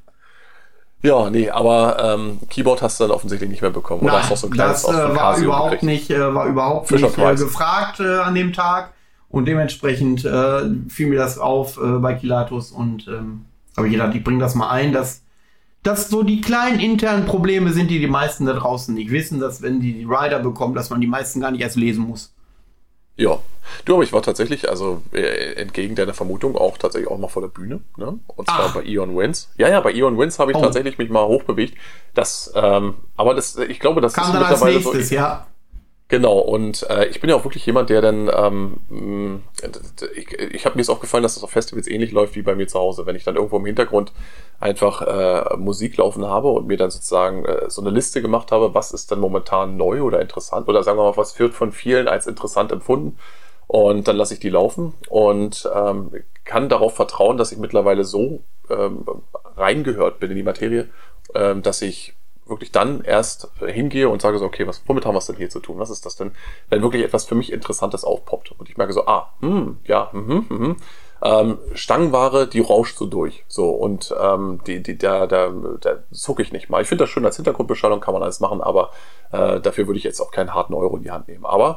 Ja, nee, aber ähm, Keyboard hast du dann offensichtlich nicht mehr bekommen. Oder Nein, hast du noch so ein kleines das äh, war, überhaupt nicht, äh, war überhaupt Fisher nicht äh, gefragt äh, an dem Tag. Und dementsprechend äh, fiel mir das auf äh, bei Kilatus. Und ähm, habe ich gedacht, ich bringe das mal ein, dass dass so die kleinen internen Probleme sind, die die meisten da draußen nicht wissen, dass wenn die die Rider bekommen, dass man die meisten gar nicht erst lesen muss. Ja, du, aber ich war tatsächlich, also äh, entgegen deiner Vermutung, auch tatsächlich auch mal vor der Bühne, ne? Und zwar Ach. bei Eon Winds. Ja, ja, bei Eon Winds habe ich oh. tatsächlich mich mal hochbewegt. Das, ähm, aber das, ich glaube, das Kam ist dann mittlerweile als nächstes, so. Ja. Genau, und äh, ich bin ja auch wirklich jemand, der dann, ähm, ich, ich habe mir jetzt auch gefallen, dass das auf Festivals ähnlich läuft wie bei mir zu Hause. Wenn ich dann irgendwo im Hintergrund einfach äh, Musik laufen habe und mir dann sozusagen äh, so eine Liste gemacht habe, was ist dann momentan neu oder interessant oder sagen wir mal, was wird von vielen als interessant empfunden, und dann lasse ich die laufen und ähm, kann darauf vertrauen, dass ich mittlerweile so ähm, reingehört bin in die Materie, ähm, dass ich wirklich dann erst hingehe und sage so, okay, was, womit haben wir es denn hier zu tun? Was ist das denn? Wenn wirklich etwas für mich Interessantes aufpoppt und ich merke so, ah, hm, ja, mhm, mhm. Ähm, Stangenware, die rauscht so durch. So, und ähm, die, die, da, da, da zucke ich nicht mal. Ich finde das schön als Hintergrundbeschallung, kann man alles machen, aber äh, dafür würde ich jetzt auch keinen harten Euro in die Hand nehmen. Aber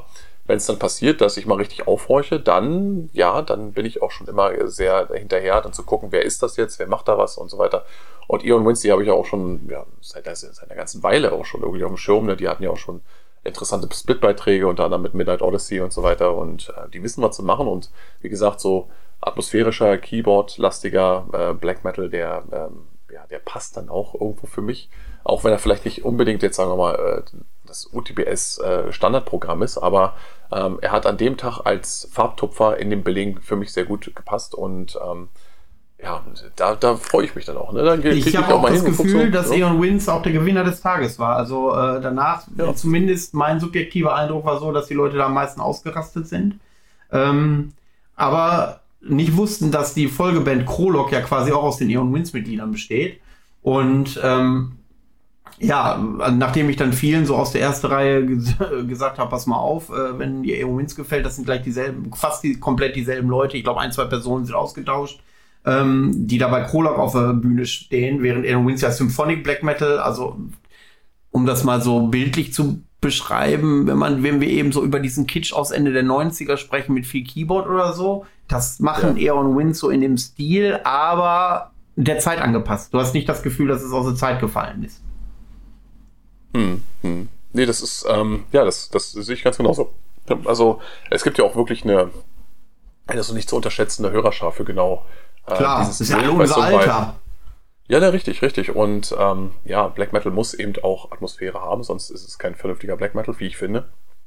wenn es dann passiert, dass ich mal richtig aufhorche, dann, ja, dann bin ich auch schon immer sehr hinterher, dann zu gucken, wer ist das jetzt, wer macht da was und so weiter. Und Eon Winds, die habe ich ja auch schon, ja, seit, seit einer ganzen Weile auch schon irgendwie auf dem Schirm, ne? Die hatten ja auch schon interessante Split-Beiträge, unter anderem mit Midnight Odyssey und so weiter, und äh, die wissen, was zu machen, und wie gesagt, so atmosphärischer, Keyboard-lastiger äh, Black Metal, der, ähm, ja, der passt dann auch irgendwo für mich, auch wenn er vielleicht nicht unbedingt jetzt, sagen wir mal, äh, das U T B S-Standardprogramm äh, ist, aber ähm, er hat an dem Tag als Farbtupfer in dem Billing für mich sehr gut gepasst, und ähm, ja, da, da freue ich mich dann auch. Ne? Dann ich ich habe auch, auch das Gefühl, so, dass ja. Eon Winds auch der Gewinner des Tages war. Also äh, danach, ja. zumindest mein subjektiver Eindruck war so, dass die Leute da am meisten ausgerastet sind. Ähm, aber nicht wussten, dass die Folgeband Krolok ja quasi auch aus den Eon Winds Mitgliedern besteht. Und ähm, ja, nachdem ich dann vielen so aus der ersten Reihe ges- gesagt habe, pass mal auf, äh, wenn dir Eon Winds gefällt, das sind gleich dieselben, fast die, komplett dieselben Leute. Ich glaube, ein, zwei Personen sind ausgetauscht, ähm, die da bei Krolok auf der Bühne stehen, während Eon Winds ja Symphonic Black Metal, also um das mal so bildlich zu beschreiben, wenn man, wenn wir eben so über diesen Kitsch aus Ende der neunziger sprechen mit viel Keyboard oder so, das machen ja. Eon Winds so in dem Stil, aber der Zeit angepasst. Du hast nicht das Gefühl, dass es aus der Zeit gefallen ist. Hm, hm. Nee, das ist, ähm, ja, das, das sehe ich ganz genauso. Also, es gibt ja auch wirklich eine, eine so nicht zu unterschätzende Hörerschar für genau äh, Klar, dieses das ist ja unser Alter. Ja, ne, richtig, richtig. Und ähm, ja, Black Metal muss eben auch Atmosphäre haben, sonst ist es kein vernünftiger Black Metal, wie ich finde.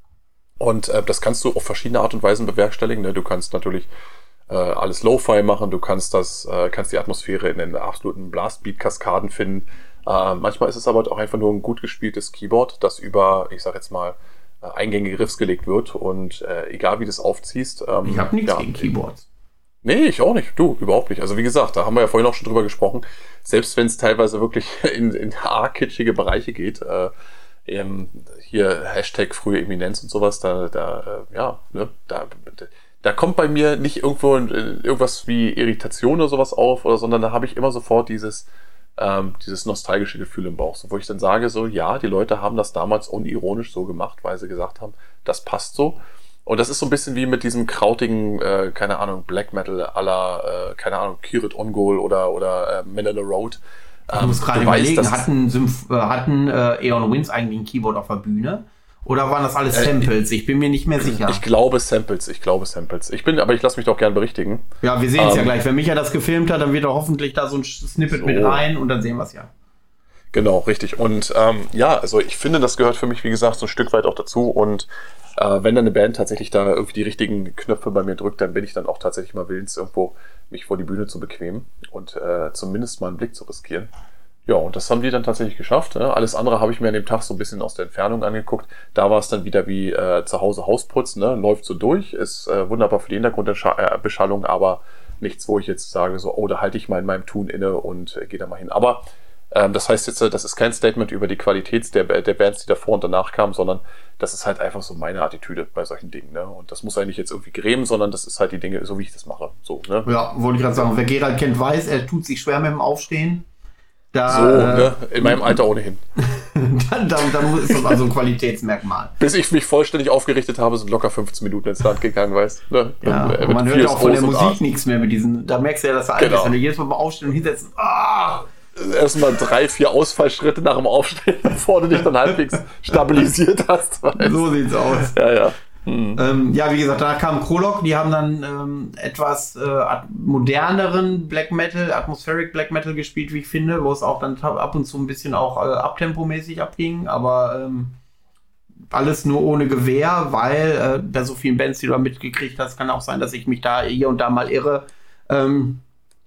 Und äh, das kannst du auf verschiedene Art und Weisen bewerkstelligen. Ne? Du kannst natürlich äh, alles Lo-Fi machen, du kannst das, äh, kannst die Atmosphäre in den absoluten Blastbeat-Kaskaden finden. Äh, manchmal ist es aber auch einfach nur ein gut gespieltes Keyboard, das über, ich sag jetzt mal, äh, eingängige Riffs gelegt wird. Und äh, egal wie du es aufziehst. Ähm, ich habe nichts ja, gegen Keyboards. Nee, ich auch nicht. Du, überhaupt nicht. Also wie gesagt, da haben wir ja vorhin auch schon drüber gesprochen. Selbst wenn es teilweise wirklich in, in arg-kitschige Bereiche geht, äh, eben hier Hashtag frühe Eminenz und sowas, da, da äh, ja, ne, da, da kommt bei mir nicht irgendwo irgendwas wie Irritation oder sowas auf, oder, sondern da habe ich immer sofort dieses, ähm, dieses nostalgische Gefühl im Bauch, so, wo ich dann sage, so, ja, die Leute haben das damals unironisch so gemacht, weil sie gesagt haben, das passt so. Und das ist so ein bisschen wie mit diesem krautigen, äh, keine Ahnung, Black Metal à la, äh, keine Ahnung, Kirit Ongol oder, oder äh, Manila Road. Ähm, du musst gerade überlegen, weißt, hatten, Symph- äh, hatten äh, Eon Winds eigentlich ein Keyboard auf der Bühne? Oder waren das alles äh, Samples? Ich bin mir nicht mehr sicher. Ich glaube Samples, ich glaube Samples. Ich bin, aber ich lasse mich doch gern berichtigen. Ja, wir sehen es ähm, ja gleich. Wenn Micha das gefilmt hat, dann wird er hoffentlich da so ein Snippet so mit rein und dann sehen wir es ja. Genau, richtig. Und ähm, ja, also ich finde, das gehört für mich, wie gesagt, so ein Stück weit auch dazu. Und äh, wenn dann eine Band tatsächlich da irgendwie die richtigen Knöpfe bei mir drückt, dann bin ich dann auch tatsächlich mal willens, irgendwo mich vor die Bühne zu bequemen und äh, zumindest mal einen Blick zu riskieren. Ja, und das haben die dann tatsächlich geschafft. Ne? Alles andere habe ich mir an dem Tag so ein bisschen aus der Entfernung angeguckt. Da war es dann wieder wie äh, zu Hause Hausputz, ne? Läuft so durch, ist äh, wunderbar für die Hintergrundbeschallung, aber nichts, wo ich jetzt sage, so, oh, da halte ich mal in meinem Tun inne und äh, gehe da mal hin. Aber ähm, das heißt jetzt, das ist kein Statement über die Qualität der, der Bands, die davor und danach kamen, sondern das ist halt einfach so meine Attitüde bei solchen Dingen. Ne? Und das muss eigentlich jetzt irgendwie grämen, sondern das ist halt die Dinge, so wie ich das mache. So, ne? Ja, wollte ich gerade sagen, wer Gerald kennt, weiß, er tut sich schwer mit dem Aufstehen. Da, so, äh, ne? In meinem Alter ohnehin. dann, dann, dann ist das also ein Qualitätsmerkmal. Bis ich mich vollständig aufgerichtet habe, sind locker fünfzehn Minuten ins Land gegangen, weißt ne? Ja, äh, man hört ja auch von der Musik nichts mehr mit diesen, da merkst du ja, dass er alt genau. ist, wenn du jedes Mal beim Aufstehen und hinsetzen, ah! Erstmal drei, vier Ausfallschritte nach dem Aufstehen, bevor du dich dann halbwegs stabilisiert hast. Weißt? So sieht's aus. Ja, ja. Hm. Ähm, ja, wie gesagt, da kam Krolok, die haben dann ähm, etwas äh, moderneren Black Metal, Atmospheric Black Metal gespielt, wie ich finde, wo es auch dann ab und zu ein bisschen auch äh, abtempomäßig abging, aber ähm, alles nur ohne Gewehr, weil äh, bei so vielen Bands, die du da mitgekriegt hast, kann auch sein, dass ich mich da hier und da mal irre. Ähm,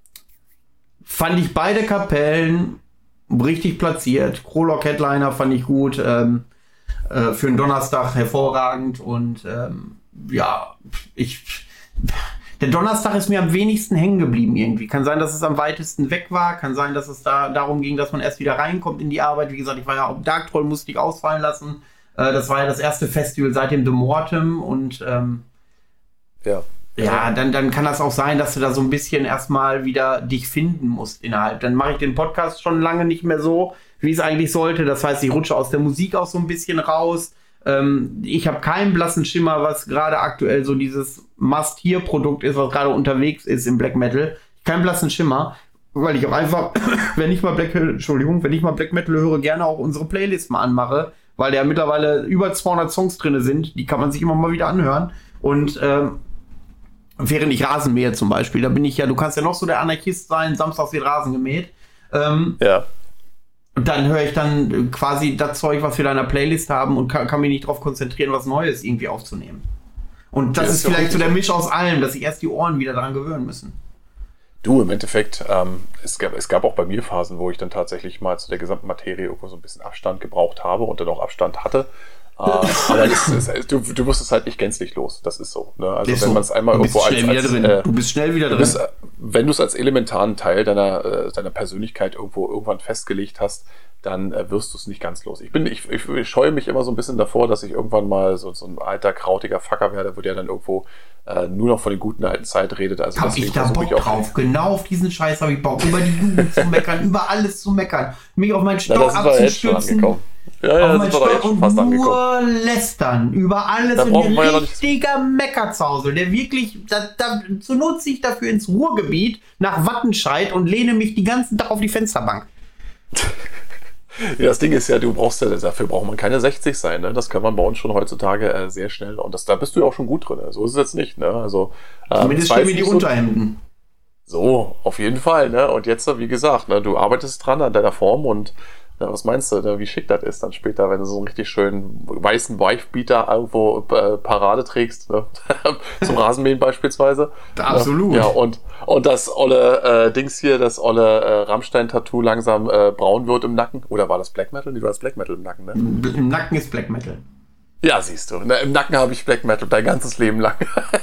fand ich beide Kapellen richtig platziert. Krolok Headliner fand ich gut, ähm, äh, für einen Donnerstag hervorragend und ähm, ja, ich der Donnerstag ist mir am wenigsten hängen geblieben irgendwie. Kann sein, dass es am weitesten weg war, kann sein, dass es da darum ging, dass man erst wieder reinkommt in die Arbeit. Wie gesagt, ich war ja auf Dark Troll, musste ich ausfallen lassen. Äh, das war ja das erste Festival seit dem The Mortem und ähm, ja. Ja, dann, dann kann das auch sein, dass du da so ein bisschen erstmal wieder dich finden musst innerhalb. Dann mache ich den Podcast schon lange nicht mehr so, wie es eigentlich sollte. Das heißt, ich rutsche aus der Musik auch so ein bisschen raus. Ähm, ich habe keinen blassen Schimmer, was gerade aktuell so dieses Must-Hear-Produkt ist, was gerade unterwegs ist im Black Metal. Keinen blassen Schimmer, weil ich auch einfach, wenn ich mal Black, Entschuldigung, wenn ich mal Black Metal höre, gerne auch unsere Playlist mal anmache, weil da mittlerweile über zweihundert Songs drin sind. Die kann man sich immer mal wieder anhören. Und ähm, während ich Rasen mähe zum Beispiel, da bin ich ja, du kannst ja noch so der Anarchist sein, samstags wird Rasen gemäht. Ähm, ja. Und dann höre ich dann quasi das Zeug, was wir da in der Playlist haben und kann, kann mich nicht darauf konzentrieren, was Neues irgendwie aufzunehmen. Und das, das ist, ist vielleicht so der Misch aus allem, dass sich erst die Ohren wieder daran gewöhnen müssen. Du, im Endeffekt, ähm, es, gab, es gab auch bei mir Phasen, wo ich dann tatsächlich mal zu der gesamten Materie irgendwo so ein bisschen Abstand gebraucht habe und dann auch Abstand hatte. äh, aber das ist, du, du wirst es halt nicht gänzlich los. Das ist so. Ne? Also ist wenn man es einmal irgendwo als, als drin. Äh, du bist schnell wieder drin. Bist, wenn du es als elementaren Teil deiner, äh, deiner Persönlichkeit irgendwo irgendwann festgelegt hast, dann äh, wirst du es nicht ganz los. Ich bin, ich, ich, ich scheue mich immer so ein bisschen davor, dass ich irgendwann mal so, so ein alter, krautiger Facker werde, wo der dann irgendwo äh, nur noch von den guten alten Zeit redet. Also hab ich da Bock drauf. Genau auf diesen Scheiß habe ich Bock. Über die Jugend zu meckern, über alles zu meckern. Mich auf meinen Stock abzustürzen. Ja, ja, auf meinen Stock und nur angekommen. Lästern. Über alles da und ein ja richtiger Meckerzausel, der wirklich, da, da, so nutze ich dafür ins Ruhrgebiet nach Wattenscheid und lehne mich den ganzen Tag auf die Fensterbank. Ja, das Ding ist ja, du brauchst ja, dafür braucht man keine sechzig sein, ne? Das kann man bei uns schon heutzutage äh, sehr schnell und das, da bist du ja auch schon gut drin. So ist es jetzt nicht, ne? Also, ähm, zumindest stimmen die Unterhemden. So, auf jeden Fall, ne? Und jetzt, wie gesagt, ne, du arbeitest dran an deiner Form und ja, was meinst du, ne, wie schick das ist dann später, wenn du so einen richtig schönen weißen Wifebeater irgendwo äh, Parade trägst, ne? Zum Rasenmähen beispielsweise. Absolut. Ja, und, und das olle äh, Dings hier, das olle äh, Rammstein-Tattoo langsam äh, braun wird im Nacken. Oder war das Black Metal? Nee, du hast Black Metal im Nacken, ne? Im Nacken ist Black Metal. Ja, siehst du. Ne, im Nacken habe ich Black Metal, dein ganzes Leben lang.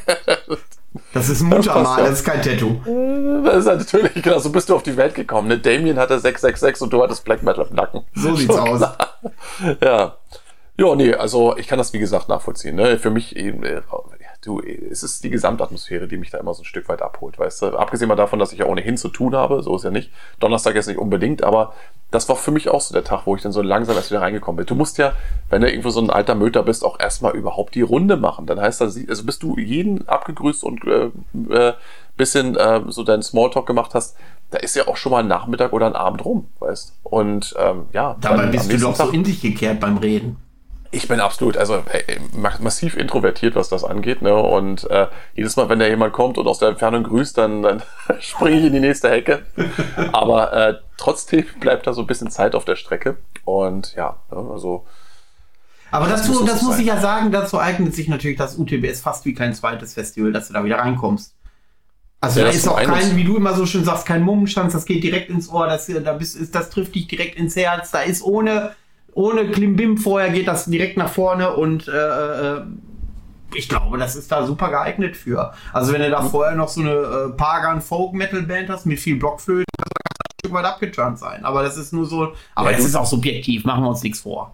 Das ist ein Muttermal, das ist kein Tattoo. Das ist halt natürlich, genau, so bist du auf die Welt gekommen. Ne? Damien hatte sechs sechs sechs und du hattest Black Metal im Nacken. So sieht's so aus. Ja. Ja, nee, also ich kann das wie gesagt nachvollziehen. Ne? Für mich eben, äh, du, es ist die Gesamtatmosphäre, die mich da immer so ein Stück weit abholt, weißt du. Abgesehen mal davon, dass ich ja ohnehin zu tun habe, so ist ja nicht. Donnerstag jetzt nicht unbedingt, aber das war für mich auch so der Tag, wo ich dann so langsam erst wieder reingekommen bin. Du musst ja, wenn du irgendwo so ein alter Möter bist, auch erstmal überhaupt die Runde machen. Dann heißt das, also bis du jeden abgegrüßt und äh, äh, bisschen äh, so deinen Smalltalk gemacht hast, da ist ja auch schon mal ein Nachmittag oder ein Abend rum, weißt. Und ähm, ja. Dabei bist du doch so in dich gekehrt beim Reden. Ich bin absolut, also hey, massiv introvertiert, was das angeht, ne? Und äh, jedes Mal, wenn da jemand kommt und aus der Entfernung grüßt, dann, dann springe ich in die nächste Hecke. Aber äh, trotzdem bleibt da so ein bisschen Zeit auf der Strecke. Und ja, ne, also. Aber das, das, muss, das muss ich ja sagen, dazu eignet sich natürlich das U T B S fast wie kein zweites Festival, dass du da wieder reinkommst. Also ja, da ist auch kein, wie du immer so schön sagst, kein Mummenschanz, das geht direkt ins Ohr, das, da bist, das trifft dich direkt ins Herz, da ist ohne. Ohne Klimbim vorher geht das direkt nach vorne und äh, ich glaube, das ist da super geeignet für. Also wenn du da vorher noch so eine äh, Pagan-Folk-Metal-Band hast mit viel Blockflöten, kann das ein Stück weit abgeturnt sein. Aber das ist nur so, aber ja, das ist auch subjektiv, machen wir uns nichts vor.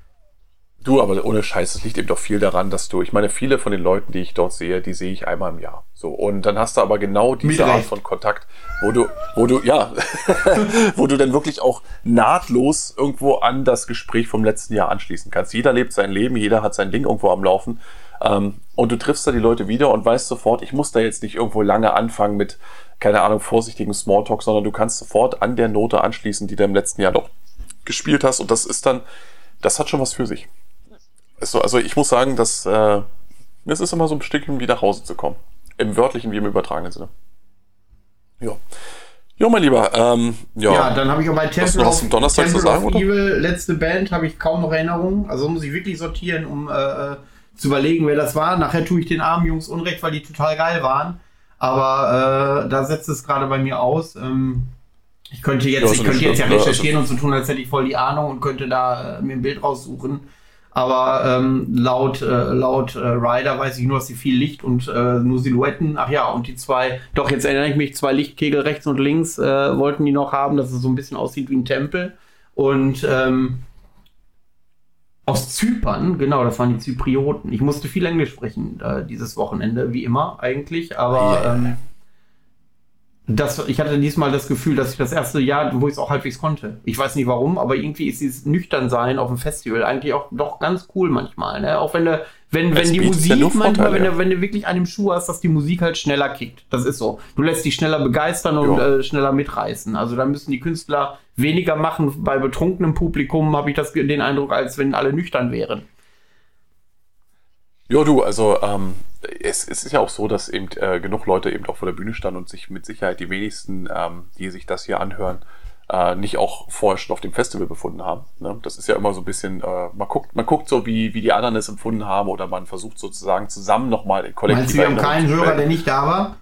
Du, aber ohne Scheiß, es liegt eben doch viel daran, dass du, ich meine, viele von den Leuten, die ich dort sehe, die sehe ich einmal im Jahr. So, und dann hast du aber genau diese Art von Kontakt, wo du, wo du, ja, wo du dann wirklich auch nahtlos irgendwo an das Gespräch vom letzten Jahr anschließen kannst. Jeder lebt sein Leben, jeder hat sein Ding irgendwo am Laufen. Ähm, und du triffst da die Leute wieder und weißt sofort, ich muss da jetzt nicht irgendwo lange anfangen mit, keine Ahnung, vorsichtigen Smalltalk, sondern du kannst sofort an der Note anschließen, die du im letzten Jahr noch gespielt hast. Und das ist dann, das hat schon was für sich. So, also ich muss sagen, dass äh, es ist immer so ein Stückchen wie nach Hause zu kommen. Im wörtlichen wie im übertragenen Sinne. Ja. Jo, mein Lieber. Ähm, ja. ja, dann habe ich auch bei Temple of, zum Donnerstag Temple zu sagen, of oder? Evil, letzte Band, habe ich kaum noch Erinnerungen. Also muss ich wirklich sortieren, um äh, zu überlegen, wer das war. Nachher tue ich den armen Jungs Unrecht, weil die total geil waren. Aber äh, da setzt es gerade bei mir aus. Ähm, ich könnte jetzt, ja, ich könnte jetzt ja recherchieren also und so tun, als hätte ich voll die Ahnung und könnte da äh, mir ein Bild raussuchen. Aber ähm, laut äh, laut äh, Ryder weiß ich nur, dass sie viel Licht und äh, nur Silhouetten, ach ja, und die zwei, doch jetzt erinnere ich mich, zwei Lichtkegel rechts und links äh, wollten die noch haben, dass es so ein bisschen aussieht wie ein Tempel. Und ähm, aus Zypern, genau, das waren die Zyprioten. Ich musste viel Englisch sprechen äh, dieses Wochenende, wie immer eigentlich, aber ähm, Das, ich hatte diesmal das Gefühl, dass ich das erste Jahr, wo ich es auch halbwegs konnte. Ich weiß nicht warum, aber irgendwie ist dieses Nüchternsein auf dem Festival eigentlich auch doch ganz cool manchmal. Ne? Auch wenn, du, wenn, wenn die Musik, ja manchmal, wenn, du, wenn du wirklich einen Schuh hast, dass die Musik halt schneller kickt. Das ist so. Du lässt dich schneller begeistern und äh, schneller mitreißen. Also da müssen die Künstler weniger machen. Bei betrunkenem Publikum habe ich das, den Eindruck, als wenn alle nüchtern wären. Ja, du, also ähm, es, es ist ja auch so, dass eben äh, genug Leute eben auch vor der Bühne standen und sich mit Sicherheit die wenigsten, ähm, die sich das hier anhören, äh, nicht auch vorher schon auf dem Festival befunden haben. Ne? Das ist ja immer so ein bisschen, äh, man guckt, man guckt so, wie, wie die anderen es empfunden haben, oder man versucht sozusagen zusammen nochmal in kollektiver Meinst du, wir haben keinen Hörer, der nicht da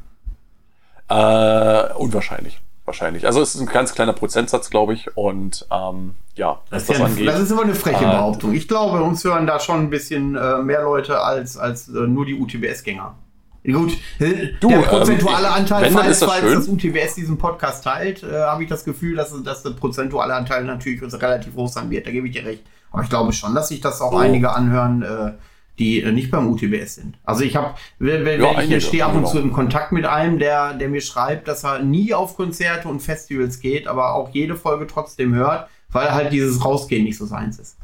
war? Äh, unwahrscheinlich. Wahrscheinlich. Also es ist ein ganz kleiner Prozentsatz, glaube ich. Und ähm, ja, was das, das angeht. Das ist immer eine freche äh, Behauptung. Ich glaube, uns hören da schon ein bisschen äh, mehr Leute als, als äh, nur die U T B S-Gänger. Gut, du, der prozentuale ähm, Anteil, wenn, falls, das, falls das U T B S diesen Podcast teilt, äh, habe ich das Gefühl, dass, dass der prozentuale Anteil natürlich relativ hoch sein wird. Da gebe ich dir recht. Aber ich glaube schon, dass sich das auch oh. einige anhören, äh, die äh, nicht beim U T B S sind. Also ich habe, wenn, wenn ja, ich stehe ab und zu im Kontakt mit einem, der, der mir schreibt, dass er nie auf Konzerte und Festivals geht, aber auch jede Folge trotzdem hört, weil halt dieses Rausgehen nicht so seins ist.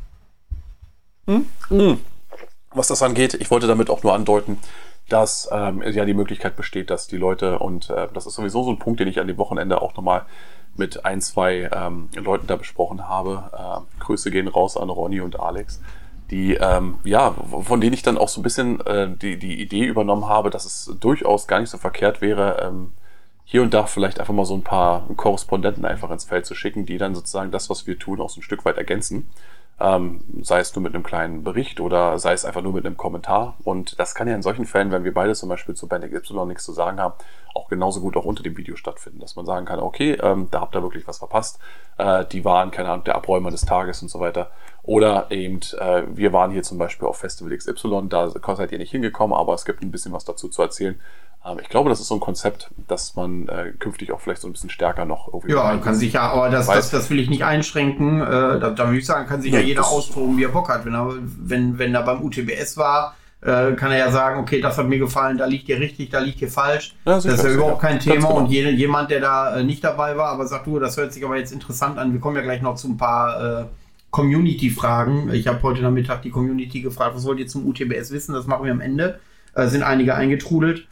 Hm? Hm. Was das angeht, ich wollte damit auch nur andeuten, dass ähm, ja die Möglichkeit besteht, dass die Leute, und äh, das ist sowieso so ein Punkt, den ich an dem Wochenende auch nochmal mit ein, zwei ähm, Leuten da besprochen habe. Äh, Grüße gehen raus an Ronny und Alex, die, ähm, ja, von denen ich dann auch so ein bisschen äh, die, die Idee übernommen habe, dass es durchaus gar nicht so verkehrt wäre, ähm, hier und da vielleicht einfach mal so ein paar Korrespondenten einfach ins Feld zu schicken, die dann sozusagen das, was wir tun, auch so ein Stück weit ergänzen. Ähm, sei es nur mit einem kleinen Bericht oder sei es einfach nur mit einem Kommentar. Und das kann ja in solchen Fällen, wenn wir beide zum Beispiel zu Band Y nichts zu sagen haben, auch genauso gut auch unter dem Video stattfinden. Dass man sagen kann, okay, ähm, da habt ihr wirklich was verpasst. Äh, die waren, keine Ahnung, der Abräumer des Tages und so weiter. Oder eben, äh, wir waren hier zum Beispiel auf Festival X Y, da seid ihr nicht hingekommen, aber es gibt ein bisschen was dazu zu erzählen. Ich glaube, das ist so ein Konzept, das man äh, künftig auch vielleicht so ein bisschen stärker noch irgendwie... Ja, kann sich ja, aber das, das, das will ich nicht einschränken. Äh, da, da würde ich sagen, kann sich nee, ja jeder austoben, wie er Bock hat. Wenn er, wenn, wenn er beim U T B S war, äh, kann er ja sagen, okay, das hat mir gefallen, da liegt ihr richtig, da liegt ihr falsch. Ja, das ist ja überhaupt kein Thema. Genau. Und jede, jemand, der da äh, nicht dabei war, aber sagt, du, das hört sich aber jetzt interessant an. Wir kommen ja gleich noch zu ein paar äh, Community-Fragen. Ich habe heute Nachmittag die Community gefragt, was wollt ihr zum U T B S wissen? Das machen wir am Ende. Äh, sind einige eingetrudelt.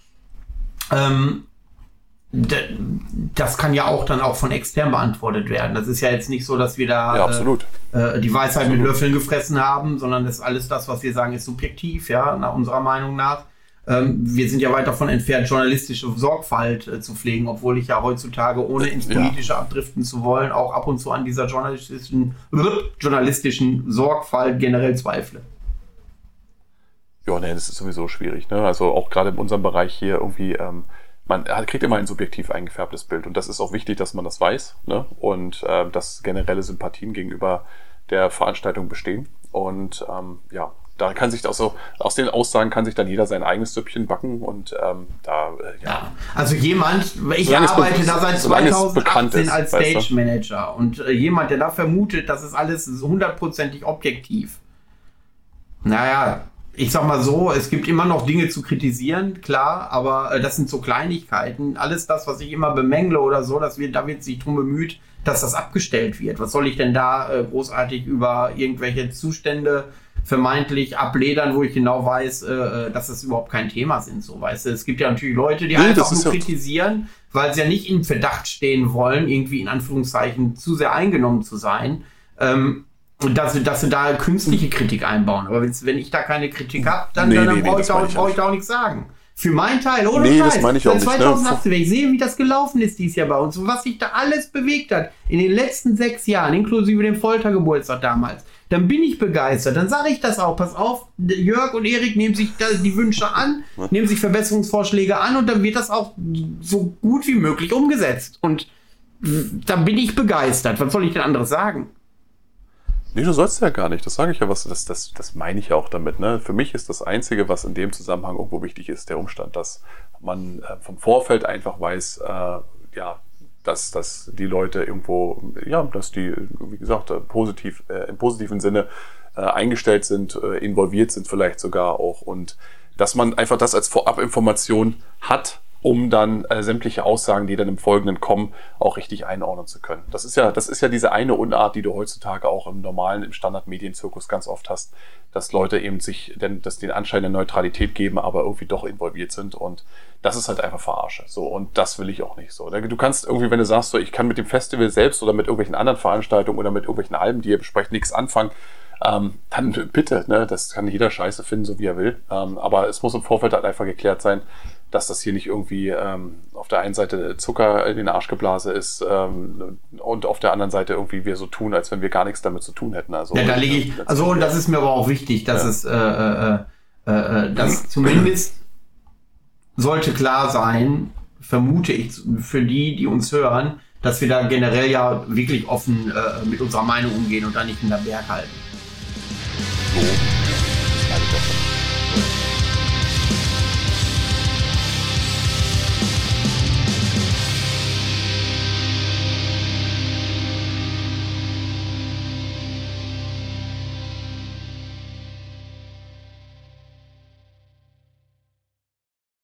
Ähm, d- das kann ja auch dann auch von extern beantwortet werden. Das ist ja jetzt nicht so, dass wir da ja, absolut. Äh, die Weisheit absolut. mit Löffeln gefressen haben, sondern das alles das, was wir sagen, ist subjektiv, ja, nach unserer Meinung nach. Ähm, wir sind ja weit davon entfernt, journalistische Sorgfalt äh, zu pflegen, obwohl ich ja heutzutage, ohne ins Politische ja. abdriften zu wollen, auch ab und zu an dieser journalistischen, journalistischen Sorgfalt generell zweifle. Ja, nee, das ist sowieso schwierig. Ne? Also auch gerade in unserem Bereich hier irgendwie, ähm, man kriegt immer ein subjektiv eingefärbtes Bild. Und das ist auch wichtig, dass man das weiß. Ne? Und äh, dass generelle Sympathien gegenüber der Veranstaltung bestehen. Und ähm, ja, da kann sich das so, aus den Aussagen kann sich dann jeder sein eigenes Süppchen backen. Und ähm, da, äh, ja. ja. Also jemand, ich arbeite da seit zweitausendachtzehn als Stage Manager. Und äh, jemand, der da vermutet, das ist alles hundertprozentig objektiv. Naja, ich sag mal so, es gibt immer noch Dinge zu kritisieren, klar, aber äh, das sind so Kleinigkeiten. Alles das, was ich immer bemängle oder so, das wird, da wird sich drum bemüht, dass das abgestellt wird. Was soll ich denn da äh, großartig über irgendwelche Zustände vermeintlich abledern, wo ich genau weiß, äh, dass das überhaupt kein Thema sind, so, weißt du. Es gibt ja natürlich Leute, die nee, einfach nur kritisieren, weil sie ja nicht im Verdacht stehen wollen, irgendwie in Anführungszeichen zu sehr eingenommen zu sein. Ähm, Und dass sie, dass sie da künstliche Kritik einbauen. Aber wenn ich da keine Kritik habe, dann, nee, dann, dann nee, brauche nee, ich, da, brauch ich da auch nichts sagen. Für meinen Teil, ohne nee, Scheiß. Das meine ich auch nicht, zweitausendachtzehn, wenn ich sehe, wie das gelaufen ist dieses Jahr bei uns und was sich da alles bewegt hat in den letzten sechs Jahren, inklusive dem Foltergeburtstag damals, dann bin ich begeistert. Dann sage ich das auch. Pass auf, Jörg und Erik nehmen sich da die Wünsche an, hm? nehmen sich Verbesserungsvorschläge an und dann wird das auch so gut wie möglich umgesetzt. Und da bin ich begeistert. Was soll ich denn anderes sagen? Nee, du sollst ja gar nicht. Das sage ich ja, was, das, das, das meine ich ja auch damit. Ne? Für mich ist das Einzige, was in dem Zusammenhang irgendwo wichtig ist, der Umstand, dass man äh, vom Vorfeld einfach weiß, äh, ja, dass, dass die Leute irgendwo, ja, dass die, wie gesagt, äh, positiv, äh, im positiven Sinne äh, eingestellt sind, äh, involviert sind vielleicht sogar auch und dass man einfach das als Vorabinformation hat um dann äh, sämtliche Aussagen, die dann im Folgenden kommen, auch richtig einordnen zu können. Das ist ja, das ist ja diese eine Unart, die du heutzutage auch im normalen, im Standardmedienzirkus ganz oft hast, dass Leute eben sich denn, dass den Anschein der Neutralität geben, aber irgendwie doch involviert sind, und das ist halt einfach Verarsche. So, und das will ich auch nicht so. Du kannst irgendwie, wenn du sagst, so, ich kann mit dem Festival selbst oder mit irgendwelchen anderen Veranstaltungen oder mit irgendwelchen Alben, die ihr besprecht, nichts anfangen, ähm, dann bitte, ne, das kann jeder Scheiße finden, so wie er will. Ähm, aber es muss im Vorfeld halt einfach geklärt sein, dass das hier nicht irgendwie ähm, auf der einen Seite Zucker in den Arsch geblasen ist ähm, und auf der anderen Seite irgendwie wir so tun, als wenn wir gar nichts damit zu tun hätten. Also, ja, da lege ich, also und das ist mir aber auch wichtig, dass ja. es, äh, äh, äh, dass zumindest sollte klar sein, vermute ich, für die, die uns hören, dass wir da generell ja wirklich offen äh, mit unserer Meinung umgehen und da nicht in der Berg halten. So.